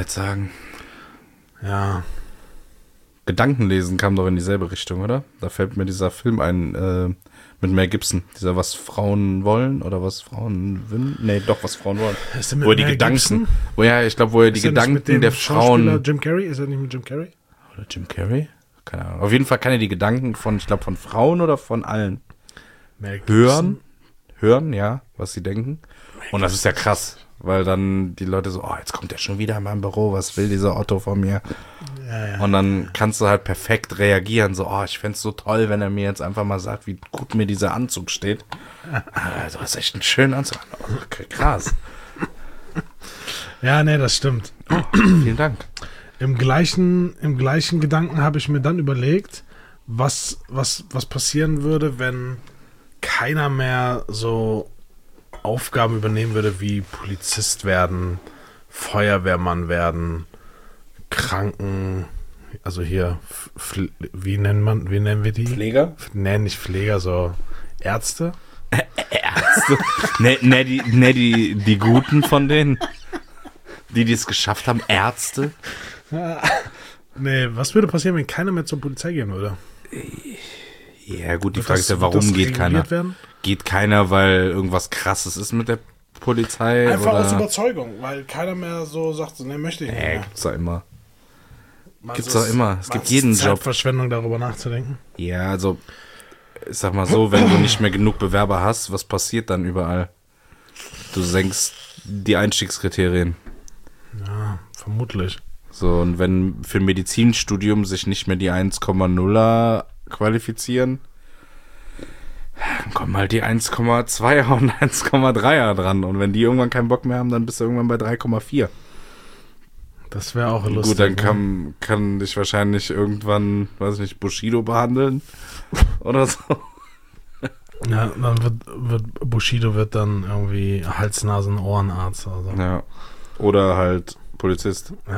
Ja. Gedankenlesen kam doch in dieselbe Richtung, oder? Da fällt mir dieser Film ein, mit Mel Gibson. Dieser Was Frauen wollen oder was Frauen wollen? Nee, doch, was Frauen wollen. Ist der mit Wo er die Mel Gedanken, Gibson? wo er die Ist er nicht mit Gedanken dem der Schauspieler Frauen. Jim Carrey? Ist er nicht mit Jim Carrey? Oder Jim Carrey? Keine Ahnung. Auf jeden Fall kann er die Gedanken von, ich glaube, von Frauen oder von allen Mel Gibson. hören, ja, was sie denken. Und das ist ja krass, weil dann die Leute so, oh, jetzt kommt er schon wieder in mein Büro, was will dieser Otto von mir? Ja. Und dann kannst du halt perfekt reagieren, so, oh, ich fänd's so toll, wenn er mir jetzt einfach mal sagt, wie gut mir dieser Anzug steht. Also, das ist echt ein schöner Anzug. Okay, krass. Ja, nee, das stimmt. Oh, vielen Dank. Im gleichen Gedanken habe ich mir dann überlegt, was passieren würde, wenn keiner mehr so Aufgaben übernehmen würde wie Polizist werden, Feuerwehrmann werden, Kranken, also hier, wie nennen wir die? Pfleger? Nee, nicht Pfleger, so Ärzte. Ärzte? Die Guten von denen. Die es geschafft haben, Ärzte. Nee, was würde passieren, wenn keiner mehr zur Polizei gehen würde? Ja gut, die Frage ist ja, warum geht keiner? Geht keiner, weil irgendwas Krasses ist mit der Polizei? Einfach oder? aus Überzeugung, weil keiner mehr so sagt, nee, möchte ich nicht mehr. Gibt's da immer. Gibt's doch immer. Es gibt jeden Job. Zeitverschwendung, darüber nachzudenken. Ja, also, ich sag mal so, wenn du nicht mehr genug Bewerber hast, was passiert dann überall? Du senkst die Einstiegskriterien. Ja, vermutlich. So, und wenn für ein Medizinstudium sich nicht mehr die 1,0er qualifizieren, dann kommen halt die 1,2er und 1,3er dran. Und wenn die irgendwann keinen Bock mehr haben, dann bist du irgendwann bei 3,4. Das wäre auch lustig. Gut, dann kann dich wahrscheinlich irgendwann, weiß ich nicht, Bushido behandeln oder so. Ja, dann wird Bushido dann irgendwie Hals-Nasen-Ohrenarzt oder so. Ja. Oder halt Polizist. Ja.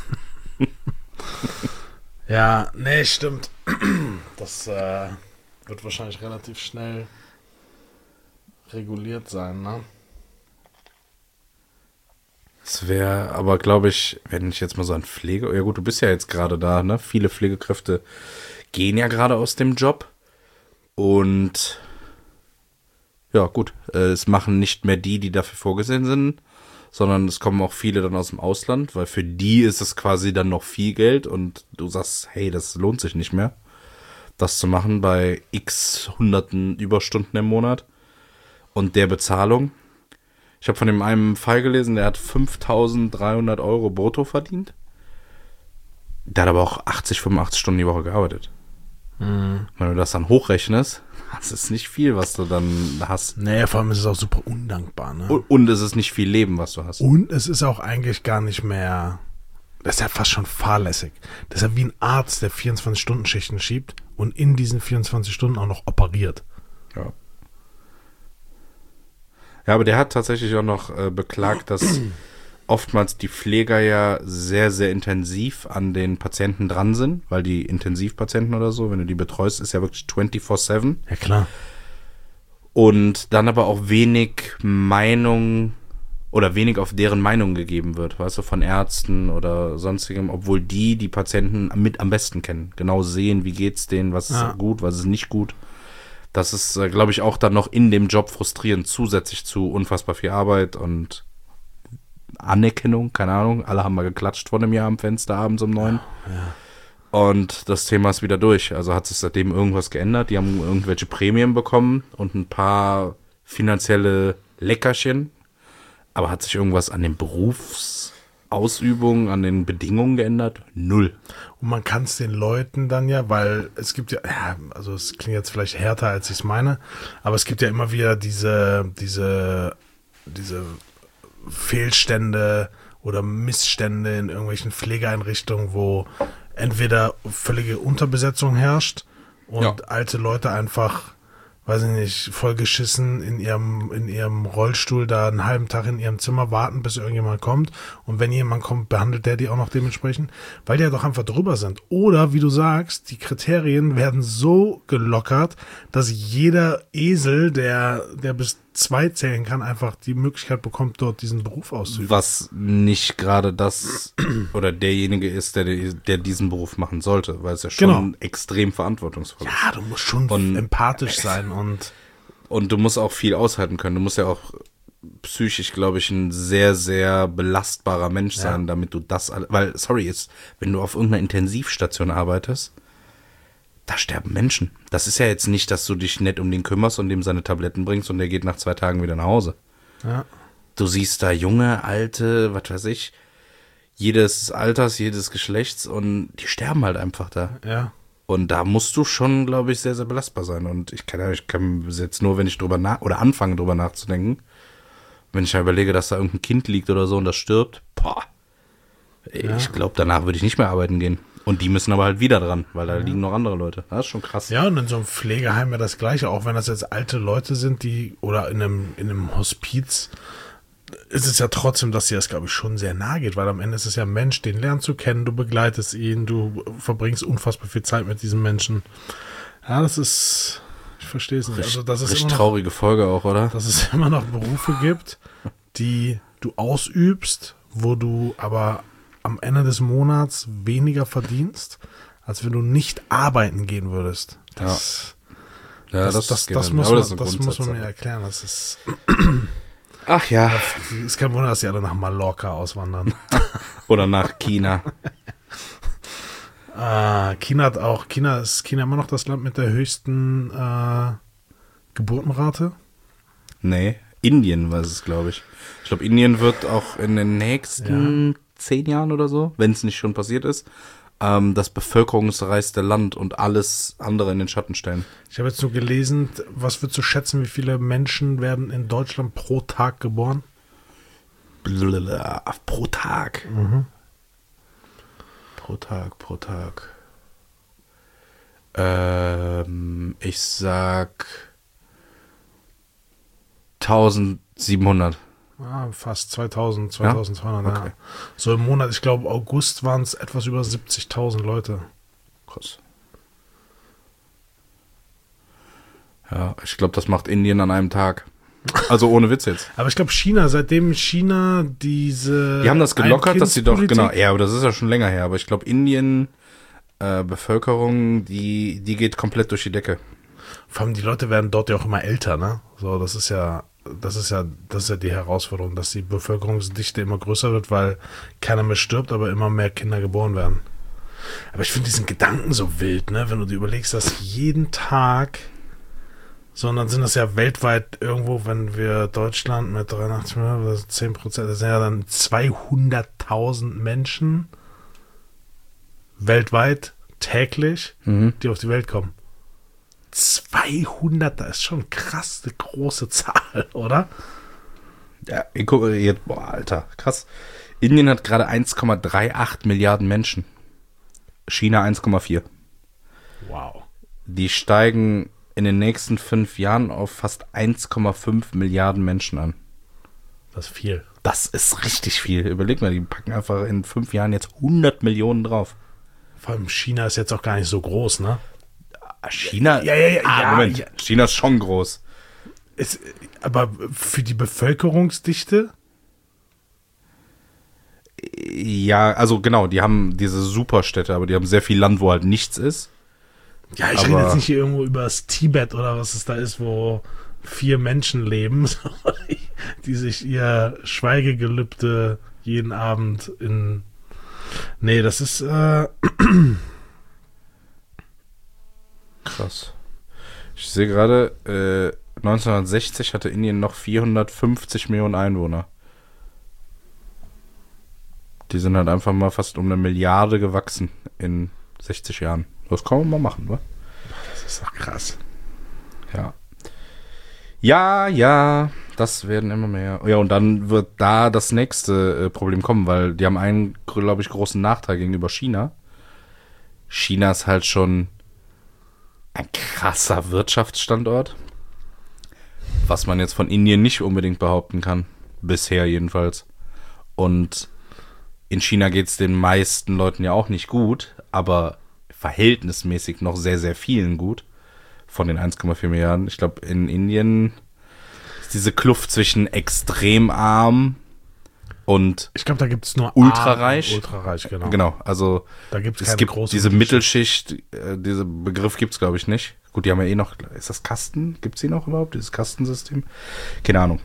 Ja, nee, stimmt. Das wird wahrscheinlich relativ schnell reguliert sein, ne? Es wäre aber, glaube ich, wenn ich jetzt mal so an Pflege... Ja gut, du bist ja jetzt gerade da, ne? Viele Pflegekräfte gehen ja gerade aus dem Job. Und ja, gut, es machen nicht mehr die dafür vorgesehen sind, sondern es kommen auch viele dann aus dem Ausland, weil für die ist es quasi dann noch viel Geld und du sagst, hey, das lohnt sich nicht mehr, das zu machen bei x hunderten Überstunden im Monat und der Bezahlung. Ich habe von dem einen Fall gelesen, der hat 5.300 € brutto verdient. Der hat aber auch 80, 85 Stunden die Woche gearbeitet. Mhm. Wenn du das dann hochrechnest, das ist nicht viel, was du dann hast. Nee, vor allem ist es auch super undankbar, ne? Und es ist nicht viel Leben, was du hast. Und es ist auch eigentlich gar nicht mehr, das ist ja fast schon fahrlässig. Das ist ja wie ein Arzt, der 24-Stunden-Schichten schiebt und in diesen 24 Stunden auch noch operiert. Ja. Ja, aber der hat tatsächlich auch noch beklagt, dass oftmals die Pfleger ja sehr, sehr intensiv an den Patienten dran sind, weil die Intensivpatienten oder so, wenn du die betreust, ist ja wirklich 24/7. Ja, klar. Und dann aber auch wenig Meinung oder wenig auf deren Meinung gegeben wird, weißt du, von Ärzten oder sonstigem, obwohl die Patienten mit am besten kennen, genau sehen, wie geht's denen, was ist gut, was ist nicht gut. Das ist, glaube ich, auch dann noch in dem Job frustrierend, zusätzlich zu unfassbar viel Arbeit und Anerkennung, keine Ahnung. Alle haben mal geklatscht vor einem Jahr am Fenster abends um 9. Ja. Und das Thema ist wieder durch. Also hat sich seitdem irgendwas geändert. Die haben irgendwelche Prämien bekommen und ein paar finanzielle Leckerchen. Aber hat sich irgendwas an den Berufsausübungen, an den Bedingungen geändert? Null. Und man kann es den Leuten dann ja, weil es gibt ja, also es klingt jetzt vielleicht härter, als ich es meine, aber es gibt ja immer wieder diese Fehlstände oder Missstände in irgendwelchen Pflegeeinrichtungen, wo entweder völlige Unterbesetzung herrscht und alte Leute einfach, weiß ich nicht, voll geschissen in ihrem Rollstuhl da einen halben Tag in ihrem Zimmer warten, bis irgendjemand kommt. Und wenn jemand kommt, behandelt der die auch noch dementsprechend, weil die ja doch einfach drüber sind. Oder, wie du sagst, die Kriterien werden so gelockert, dass jeder Esel, der bis 2 zählen kann, einfach die Möglichkeit bekommt, dort diesen Beruf auszuüben. Was nicht gerade das oder derjenige ist, der diesen Beruf machen sollte, weil es ja schon extrem verantwortungsvoll ist. Ja, du musst schon empathisch sein und du musst auch viel aushalten können. Du musst ja auch psychisch, glaube ich, ein sehr, sehr belastbarer Mensch sein, damit du das, weil, wenn du auf irgendeiner Intensivstation arbeitest, da sterben Menschen. Das ist ja jetzt nicht, dass du dich nett um den kümmerst und dem seine Tabletten bringst und der geht nach 2 Tagen wieder nach Hause. Ja. Du siehst da junge, alte, was weiß ich, jedes Alters, jedes Geschlechts und die sterben halt einfach da. Ja. Und da musst du schon, glaube ich, sehr, sehr belastbar sein. Und ich kann jetzt nur, wenn ich anfange drüber nachzudenken, wenn ich ja überlege, dass da irgendein Kind liegt oder so und das stirbt, ich glaube, danach würde ich nicht mehr arbeiten gehen. Und die müssen aber halt wieder dran, weil da liegen noch andere Leute. Das ist schon krass. Ja, und in so einem Pflegeheim ja das Gleiche, auch wenn das jetzt alte Leute sind, oder in einem Hospiz, ist es ja trotzdem, dass dir das, glaube ich, schon sehr nahe geht, weil am Ende ist es ja ein Mensch, den lernst du kennen, du begleitest ihn, du verbringst unfassbar viel Zeit mit diesem Menschen. Ja, das ist Ich verstehe es nicht. Also, dass es Richtig immer noch, traurige Folge auch, oder? dass es immer noch Berufe gibt, die du ausübst, wo du aber am Ende des Monats weniger verdienst, als wenn du nicht arbeiten gehen würdest. Das geht muss dann. Aber man, ist eine das muss man mir Grundsatzsache. erklären. Das ist Ach ja. ist kein Wunder, dass die alle nach Mallorca auswandern. Oder nach China. China ist immer noch das Land mit der höchsten Geburtenrate? Nee, Indien war es, glaube ich. Ich glaube, Indien wird auch in den nächsten 10 Jahren oder so, wenn es nicht schon passiert ist, das bevölkerungsreichste Land und alles andere in den Schatten stellen. Ich habe jetzt nur gelesen, was würdest du schätzen, wie viele Menschen werden in Deutschland pro Tag geboren? Pro Tag. Mhm. Pro Tag. Ich sag 1700. Fast 2000, 2200. Okay. Ja. So im Monat, ich glaube August waren es etwas über 70.000 Leute. Krass. Ja, ich glaube, das macht Indien an einem Tag. Also ohne Witz jetzt. Aber ich glaube seitdem China diese Die haben das gelockert, dass sie doch, Einkindspolitik- genau, ja, aber das ist ja schon länger her, aber ich glaube, Indien, Bevölkerung, die geht komplett durch die Decke. Vor allem die Leute werden dort ja auch immer älter, ne? So, das ist ja die Herausforderung, dass die Bevölkerungsdichte immer größer wird, weil keiner mehr stirbt, aber immer mehr Kinder geboren werden. Aber ich finde diesen Gedanken so wild, ne? Wenn du dir überlegst, dass jeden Tag, sondern sind das ja weltweit irgendwo, wenn wir Deutschland mit 83 Millionen, das sind 10%, das sind ja dann 200.000 Menschen weltweit täglich, die auf die Welt kommen. 200, das ist schon krass eine große Zahl, oder? Ja, ich gucke jetzt, boah, Alter, krass. Indien hat gerade 1,38 Milliarden Menschen. China 1,4. Wow. Die steigen in den nächsten 5 Jahren auf fast 1,5 Milliarden Menschen an. Das ist viel. Das ist richtig viel. Überleg mal, die packen einfach in 5 Jahren jetzt 100 Millionen drauf. Vor allem China ist jetzt auch gar nicht so groß, ne? China? Ja, Moment. ja. China ist schon groß. Aber für die Bevölkerungsdichte? Ja, also genau, die haben diese Superstädte, aber die haben sehr viel Land, wo halt nichts ist. Ja, ich rede jetzt nicht hier irgendwo über das Tibet oder was es da ist, wo 4 Menschen leben, die sich ihr Schweigegelübde jeden Abend in... Nee, das ist... Krass. Ich sehe gerade, 1960 hatte Indien noch 450 Millionen Einwohner. Die sind halt einfach mal fast um 1 Milliarde gewachsen in 60 Jahren. Das kann man mal machen, wa? Das ist doch krass. Ja. Ja, das werden immer mehr. Ja, und dann wird da das nächste Problem kommen, weil die haben einen, glaube ich, großen Nachteil gegenüber China. China ist halt schon ein krasser Wirtschaftsstandort, was man jetzt von Indien nicht unbedingt behaupten kann. Bisher jedenfalls. Und in China geht es den meisten Leuten ja auch nicht gut, aber verhältnismäßig noch sehr, sehr vielen gut. Von den 1,4 Milliarden. Ich glaube, in Indien ist diese Kluft zwischen extrem arm und Ich glaube, da gibt es nur ultrareich. Ultrareich, genau. Genau, also Da gibt's es keine gibt große diese Mittelschicht, dieser Begriff gibt es, glaube ich, nicht. Gut, die haben ja eh noch, ist das Kasten? Gibt es die noch überhaupt, dieses Kastensystem? Keine Ahnung.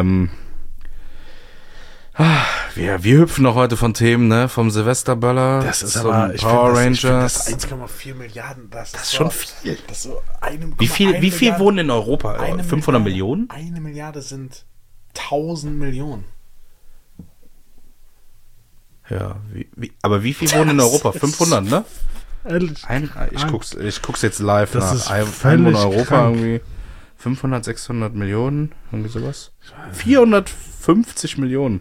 Wir hüpfen noch heute von Themen, ne? Vom Silvesterböller Das ist zum aber, Power ich find Rangers. das 1,4 Milliarden, das ist so, schon viel. Das ist so eine, Wie viel Milliarde- wohnen in Europa? eine 500 Milliarde- Millionen? 1 Milliarde sind 1000 Millionen. Ja, aber wie viel wohnen in Europa? 500, ne? Ehrlich. Ich guck's jetzt live Das nach. ist Einwohner völlig in Europa krank. irgendwie 500, 600 Millionen, irgendwie sowas. 450 Millionen.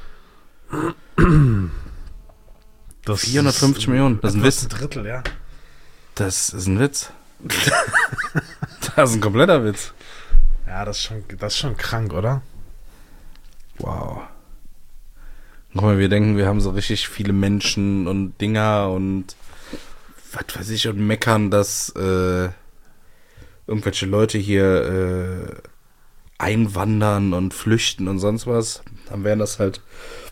Das 450 Millionen, das ist ein etwas Witz. Drittel, ja. Das ist ein Witz. Das ist ein kompletter Witz. Ja, das ist schon krank, oder? Wow. Guck mal, wir denken, wir haben so richtig viele Menschen und Dinger und was weiß ich und meckern, dass irgendwelche Leute hier einwandern und flüchten und sonst was, dann wären das halt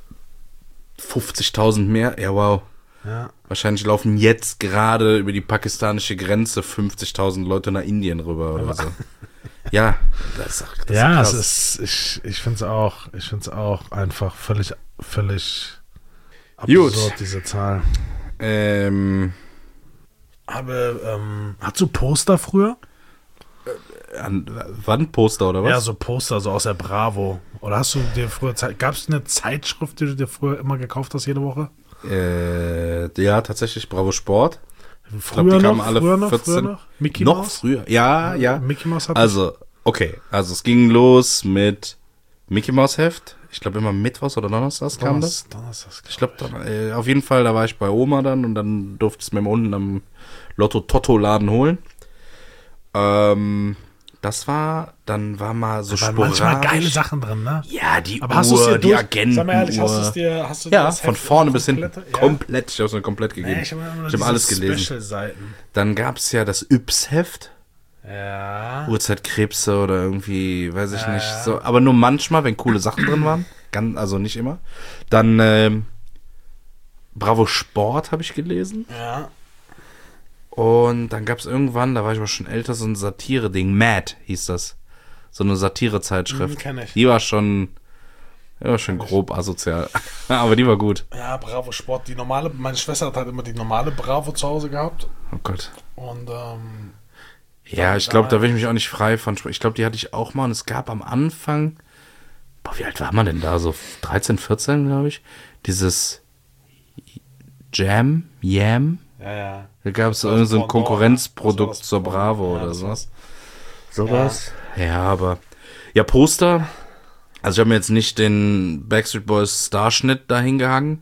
50.000 mehr. Ja, wow. Ja. Wahrscheinlich laufen jetzt gerade über die pakistanische Grenze 50.000 Leute nach Indien rüber oder so. Ja, das ist krass. Ich finde es auch einfach völlig Gut. absurd, diese Zahl. Hast du Poster früher? Wandposter oder was? Ja, so Poster, so aus der Bravo. Oder hast du dir früher gab es eine Zeitschrift, die du dir früher immer gekauft hast, jede Woche? Ja, tatsächlich Bravo Sport. Früher kamen noch? alle Früher noch? 14. Früher noch? Mickey Noch Mouse? früher. Ja. Mickey Mouse hat Also es ging los mit Mickey Mouse Heft. Ich glaube immer mittwochs oder donnerstags kam das. Donnerstags, Ich glaube, auf jeden Fall, da war ich bei Oma dann und dann durfte es mir mal unten am Lotto-Totto-Laden holen. Dann war mal so da waren sporadisch. manchmal geile Sachen drin, ne? Ja, die Aber hast du es dir die Agentenuhr. Sag mal ehrlich, hast du Ja, das von Heft vorne bis hinten. komplett- Ja? Komplett. Ich habe es mir komplett gegeben. Nee, ich habe hab alles gelesen. Special-Seiten. Dann gab es ja das Yps-Heft. Ja. Uhrzeitkrebse oder irgendwie, weiß ich Ja, nicht. ja. So, aber nur manchmal, wenn coole Sachen drin waren. Also nicht immer. Dann Bravo Sport habe ich gelesen. Ja. Und dann gab es irgendwann, da war ich aber schon älter, so ein Satire-Ding. Mad hieß das. So eine Satire-Zeitschrift. Kenn ich. Die war schon grob asozial. Aber die war gut. Ja, Bravo Sport. Meine Schwester hat halt immer die normale Bravo zu Hause gehabt. Oh Gott. Und, Ja, ich glaube, da will ich mich auch nicht frei von. Ich glaube, die hatte ich auch mal. Und es gab am Anfang, wie alt war man denn da? So 13, 14, glaube ich. Dieses Yam. ja. Da gab es so Das ein war Konkurrenzprodukt das zur Bravo ja, oder das so. war's. Sowas? Ja, aber. Ja, Poster. Also ich habe mir jetzt nicht den Backstreet Boys Starschnitt dahin gehangen.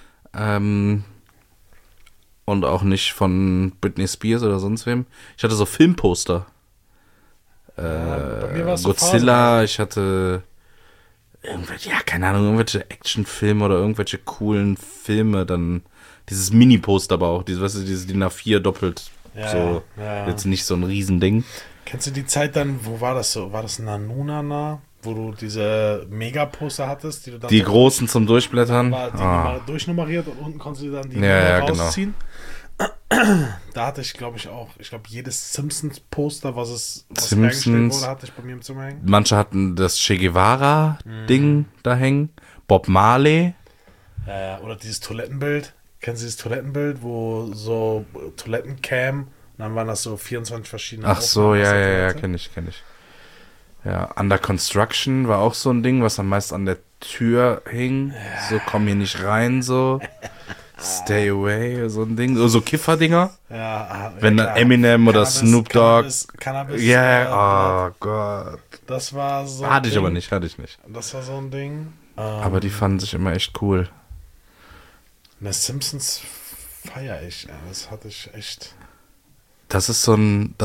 Und auch nicht von Britney Spears oder sonst wem. Ich hatte so Filmposter. Bei mir war's Godzilla, ich hatte irgendwelche, ja, keine Ahnung, irgendwelche Actionfilme oder irgendwelche coolen Filme, dann dieses Mini-Poster aber auch, dieses DIN A4 doppelt, Ja. jetzt nicht so ein Riesending. Kennst du die Zeit dann, wo war das so? War das Nanunana? Wo du diese Megaposter hattest, die du dann Die so großen zum Durchblättern. war die Nummer durchnummeriert und unten konntest du dann die Ja, Nummer genau. rausziehen. Da hatte ich, glaube ich, auch, jedes Simpsons-Poster, was hergestellt wurde, hatte ich bei mir im Zimmer hängen. Manche hatten das Che Guevara-Ding da hängen. Bob Marley. Ja, oder dieses Toilettenbild. Kennst du dieses Toilettenbild, wo so Toilettencam, und dann waren das so 24 verschiedene Ach so, Aufnahmen aus der ja, Toilette? kenn ich. Ja, Under Construction war auch so ein Ding, was dann meist an der Tür hing. So, komm hier nicht rein, so. Stay away, so ein Ding. So Kiffer-Dinger. Ja, Wenn dann Eminem oder Snoop Dogg. Cannabis, Ja, oh Gott. das war so Hatte ich Ding. aber nicht. Das war so ein Ding. Aber die fanden sich immer echt cool. Ne, Simpsons feiere ich. Ja, das hatte ich echt. Das ist so ein,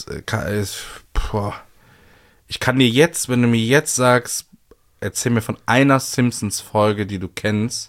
ich kann dir jetzt, wenn du mir jetzt sagst, erzähl mir von einer Simpsons-Folge, die du kennst.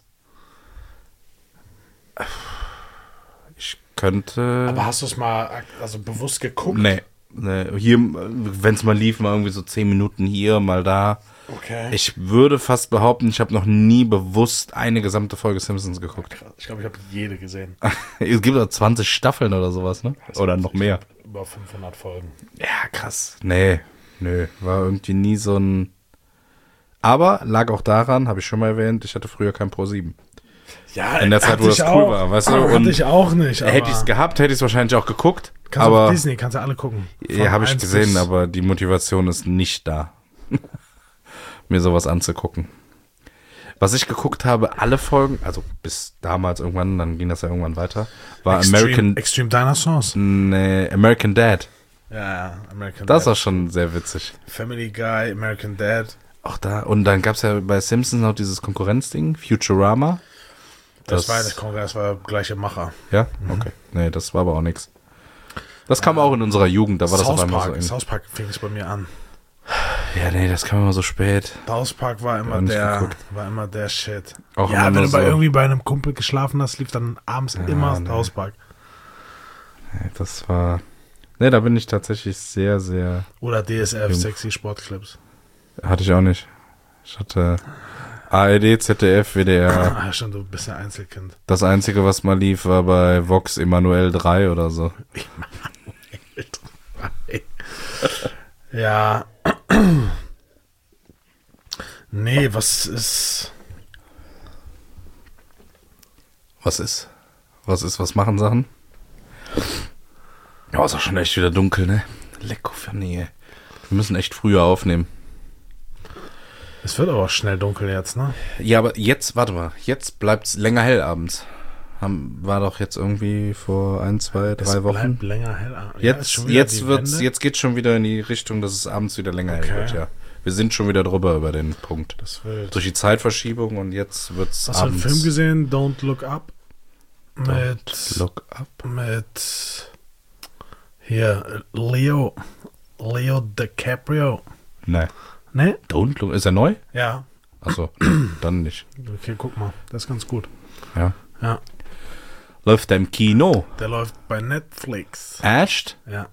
Ich könnte... Aber hast du es mal bewusst geguckt? Nee. Hier, wenn es mal lief, mal irgendwie so 10 Minuten hier, mal da. Okay. Ich würde fast behaupten, ich habe noch nie bewusst eine gesamte Folge Simpsons geguckt. Ich glaube, ich habe jede gesehen. Es gibt auch 20 Staffeln oder sowas, ne? Oder noch mehr. Über 500 Folgen. Ja, krass. Nee, war irgendwie nie so ein... Aber lag auch daran, habe ich schon mal erwähnt, ich hatte früher kein Pro7. Ja, In der Zeit, wo das cool war, weißt du? Hatte Und ich auch nicht. hätte ich es gehabt, hätte ich es wahrscheinlich auch geguckt. Kannst du aber auf Disney, kannst du alle gucken. ja, habe ich 1 gesehen, bis- aber die Motivation ist nicht da, mir sowas anzugucken. Was ich geguckt habe, alle Folgen, also bis damals irgendwann, dann ging das ja irgendwann weiter, war Extreme Dinosaurs. American Dad. Ja, American Das Dad. war schon sehr witzig. Family Guy, American Dad. Auch da, und dann gab es ja bei Simpsons noch dieses Konkurrenzding, Futurama. Das war der Kongress, war der gleiche Macher. Ja? Okay. Nee, das war aber auch nix. Das kam auch in unserer Jugend, da war das auf einmal so eng. South Park fing es bei mir an. Ja, nee, das kam immer so spät. South Park war immer nicht der, geguckt. Shit. Auch Ja, immer wenn nur du so, irgendwie bei einem Kumpel geschlafen hast, lief dann abends immer nee. South Park. Nee, das war... Nee, da bin ich tatsächlich sehr, sehr... Oder DSF, Jung. Sexy Sportclips. Hatte ich auch nicht. Ich hatte ARD, ZDF, WDR. Ah, schon, du bist ja Einzelkind. Das Einzige, was mal lief, war bei Vox Emanuel 3 oder so. Ja. Nee, was ist... Was machen Sachen? Ja, ist auch schon echt wieder dunkel, ne? Lecko für nee. Wir müssen echt früher aufnehmen. Es wird aber auch schnell dunkel jetzt, ne? Ja, aber jetzt, warte mal, jetzt bleibt's länger hell abends. War doch jetzt irgendwie vor 1, 2, 3 Wochen. Bleibt länger hell. Ja, ist schon wieder Jetzt die wird's, Wende. jetzt geht's schon wieder in die Richtung, dass es abends wieder länger hell Okay. wird, ja. Wir sind schon wieder drüber über den Punkt. Das ist wild. Durch die Zeitverschiebung und jetzt wird's Hast du einen abends. Film gesehen? Don't Look Up? Look up. Mit hier Leo DiCaprio. Nein. Ne? Don't look. Ist er neu? Ja. Achso, dann nicht. Okay, guck mal. Das ist ganz gut. Ja. Ja. Läuft er im Kino? Der läuft bei Netflix. Echt? Ja.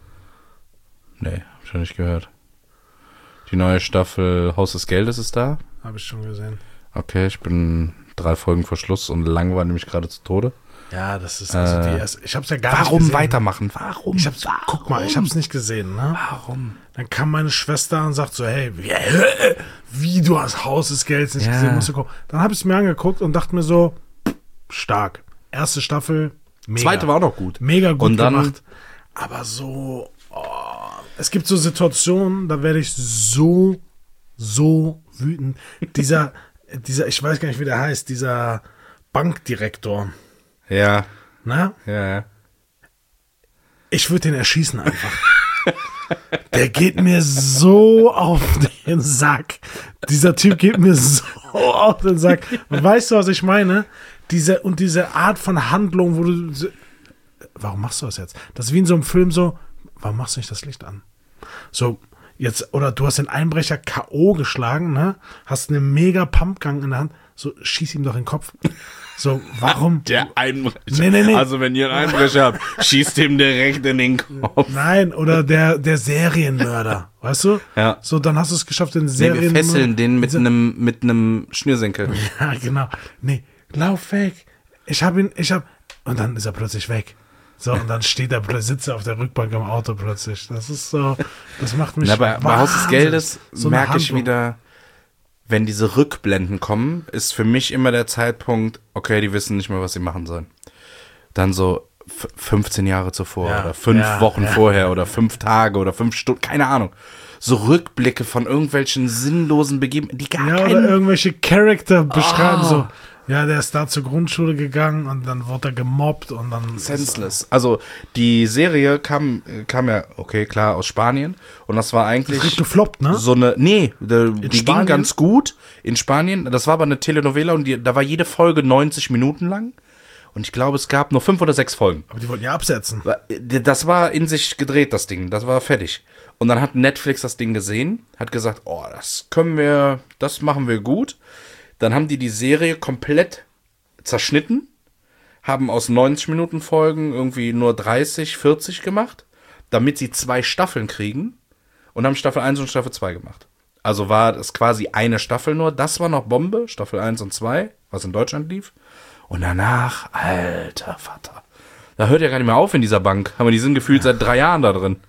Nee, hab ich noch nicht gehört. Die neue Staffel Haus des Geldes ist da. Habe ich schon gesehen. Okay, ich bin 3 Folgen vor Schluss und langweile mich gerade zu Tode. Ja, das ist also die erste. Ich hab's ja gar nicht Warum gesehen. weitermachen? Warum? Guck mal, ich hab's nicht gesehen, ne? Warum? Dann kam meine Schwester und sagt so, hey, wie du hast Haus des Geldes nicht Ja. gesehen, musst du gucken. Dann habe ich es mir angeguckt und dachte mir so, stark. Erste Staffel, mega. Zweite war auch noch gut. Mega gut Und dann- gemacht. Aber so, es gibt so Situationen, da werde ich so wütend. Dieser, ich weiß gar nicht, wie der heißt, dieser Bankdirektor, Ja, ne? ja. Ich würde den erschießen einfach. Der geht mir so auf den Sack. Dieser Typ geht mir so auf den Sack. Und weißt du, was ich meine? Diese Art von Handlung, wo du... Warum machst du das jetzt? Das ist wie in so einem Film so, warum machst du nicht das Licht an? So, jetzt, oder du hast den Einbrecher K.O. geschlagen, ne? Hast einen mega Pumpgang in der Hand. So, schieß ihm doch in den Kopf. So, warum? Der Einbrecher. Nee. Also wenn ihr einen Einbrecher habt, schießt ihm direkt in den Kopf. Nein, oder der Serienmörder, weißt du? Ja. So, dann hast du es geschafft, den Nee, Serienmörder... wir fesseln den mit einem Schnürsenkel. Ja, genau. Nee, lauf weg. Und dann ist er plötzlich weg. So, und dann sitzt er auf der Rückbank im Auto plötzlich. Das ist so, das macht mich Na, bei Haus des wahnsinnig. Geldes So eine merke ich Handlung. wieder, wenn diese Rückblenden kommen, ist für mich immer der Zeitpunkt, okay, die wissen nicht mehr, was sie machen sollen. Dann so 15 Jahre zuvor Ja, oder 5 ja, Wochen ja. vorher oder 5 Tage oder 5 Stunden, keine Ahnung. So Rückblicke von irgendwelchen sinnlosen Begebenheiten, die gar Ja, oder keinen... irgendwelche Charakter beschreiben, Oh. so, ja, der ist da zur Grundschule gegangen und dann wurde er gemobbt und dann... Senseless. Also die Serie kam ja, okay, klar, aus Spanien und das war eigentlich... Ist gefloppt, ne? So eine, nee, die ging Spanien? ganz gut in Spanien. Das war aber eine Telenovela und da war jede Folge 90 Minuten lang. Und ich glaube, es gab nur 5 oder 6 Folgen. Aber die wollten ja absetzen. Das war in sich gedreht, das Ding. Das war fertig. Und dann hat Netflix das Ding gesehen, hat gesagt, oh, das machen wir gut. Dann haben die Serie komplett zerschnitten, haben aus 90 Minuten Folgen irgendwie nur 30, 40 gemacht, damit sie 2 Staffeln kriegen und haben Staffel 1 und Staffel 2 gemacht. Also war das quasi eine Staffel nur. Das war noch Bombe, Staffel 1 und 2, was in Deutschland lief. Und danach, alter Vater, da hört ja gar nicht mehr auf in dieser Bank. Aber die sind gefühlt seit 3 Jahren da drin.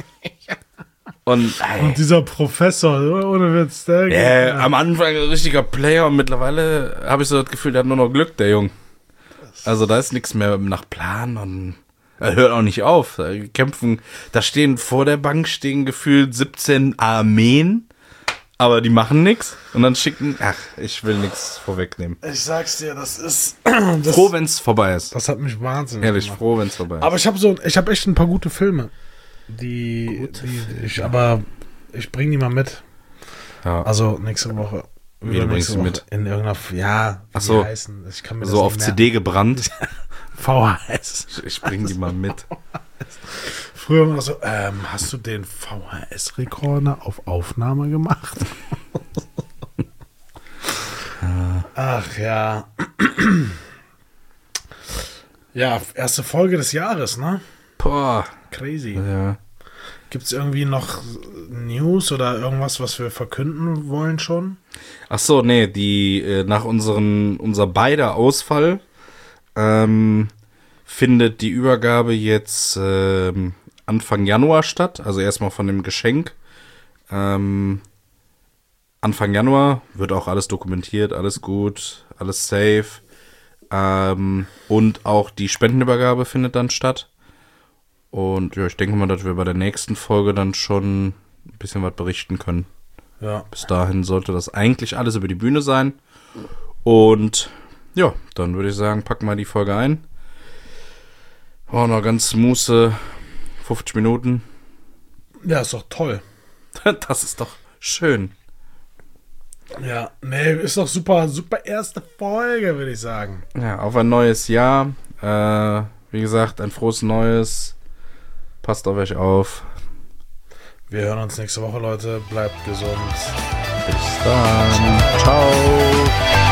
Und Und dieser Professor, ohne Witz, der... am Anfang ein richtiger Player und mittlerweile habe ich so das Gefühl, der hat nur noch Glück, der Jung. Also da ist nichts mehr nach Plan und er hört auch nicht auf. Da kämpfen, vor der Bank stehen gefühlt 17 Armeen, aber die machen nichts und dann ich will nichts vorwegnehmen. Ich sag's dir, das ist... Froh, wenn es vorbei ist. Das hat mich wahnsinnig Ehrlich, gemacht. froh, wenn es vorbei ist. Aber ich habe echt ein paar gute Filme. Ich bringe die mal mit. Ja. Also nächste Woche. Wie du bringst sie mit? In irgendeiner, wie Ach so. die heißen. Ich kann mir So das auf nicht CD gebrannt. merken. VHS. Ich bring die mal mit. Früher war das so, hast du den VHS-Rekorder auf Aufnahme gemacht? Ach ja. Ja, erste Folge des Jahres, ne? Boah. Crazy. Ja. Gibt es irgendwie noch News oder irgendwas, was wir verkünden wollen schon? Ach so, nee, nach unser beider Ausfall findet die Übergabe jetzt Anfang Januar statt. Also erstmal von dem Geschenk. Anfang Januar wird auch alles dokumentiert, alles gut, alles safe. Und auch die Spendenübergabe findet dann statt. Und ja, ich denke mal, dass wir bei der nächsten Folge dann schon ein bisschen was berichten können. Ja. Bis dahin sollte das eigentlich alles über die Bühne sein. Und ja, dann würde ich sagen, packen wir die Folge ein. Oh, noch ganz smooth 50 Minuten. Ja, ist doch toll. Das ist doch schön. Ja, nee, ist doch super erste Folge, würde ich sagen. Ja, auf ein neues Jahr. Wie gesagt, ein frohes Neues. Passt auf euch auf. Wir hören uns nächste Woche, Leute. Bleibt gesund. Bis dann. Ciao.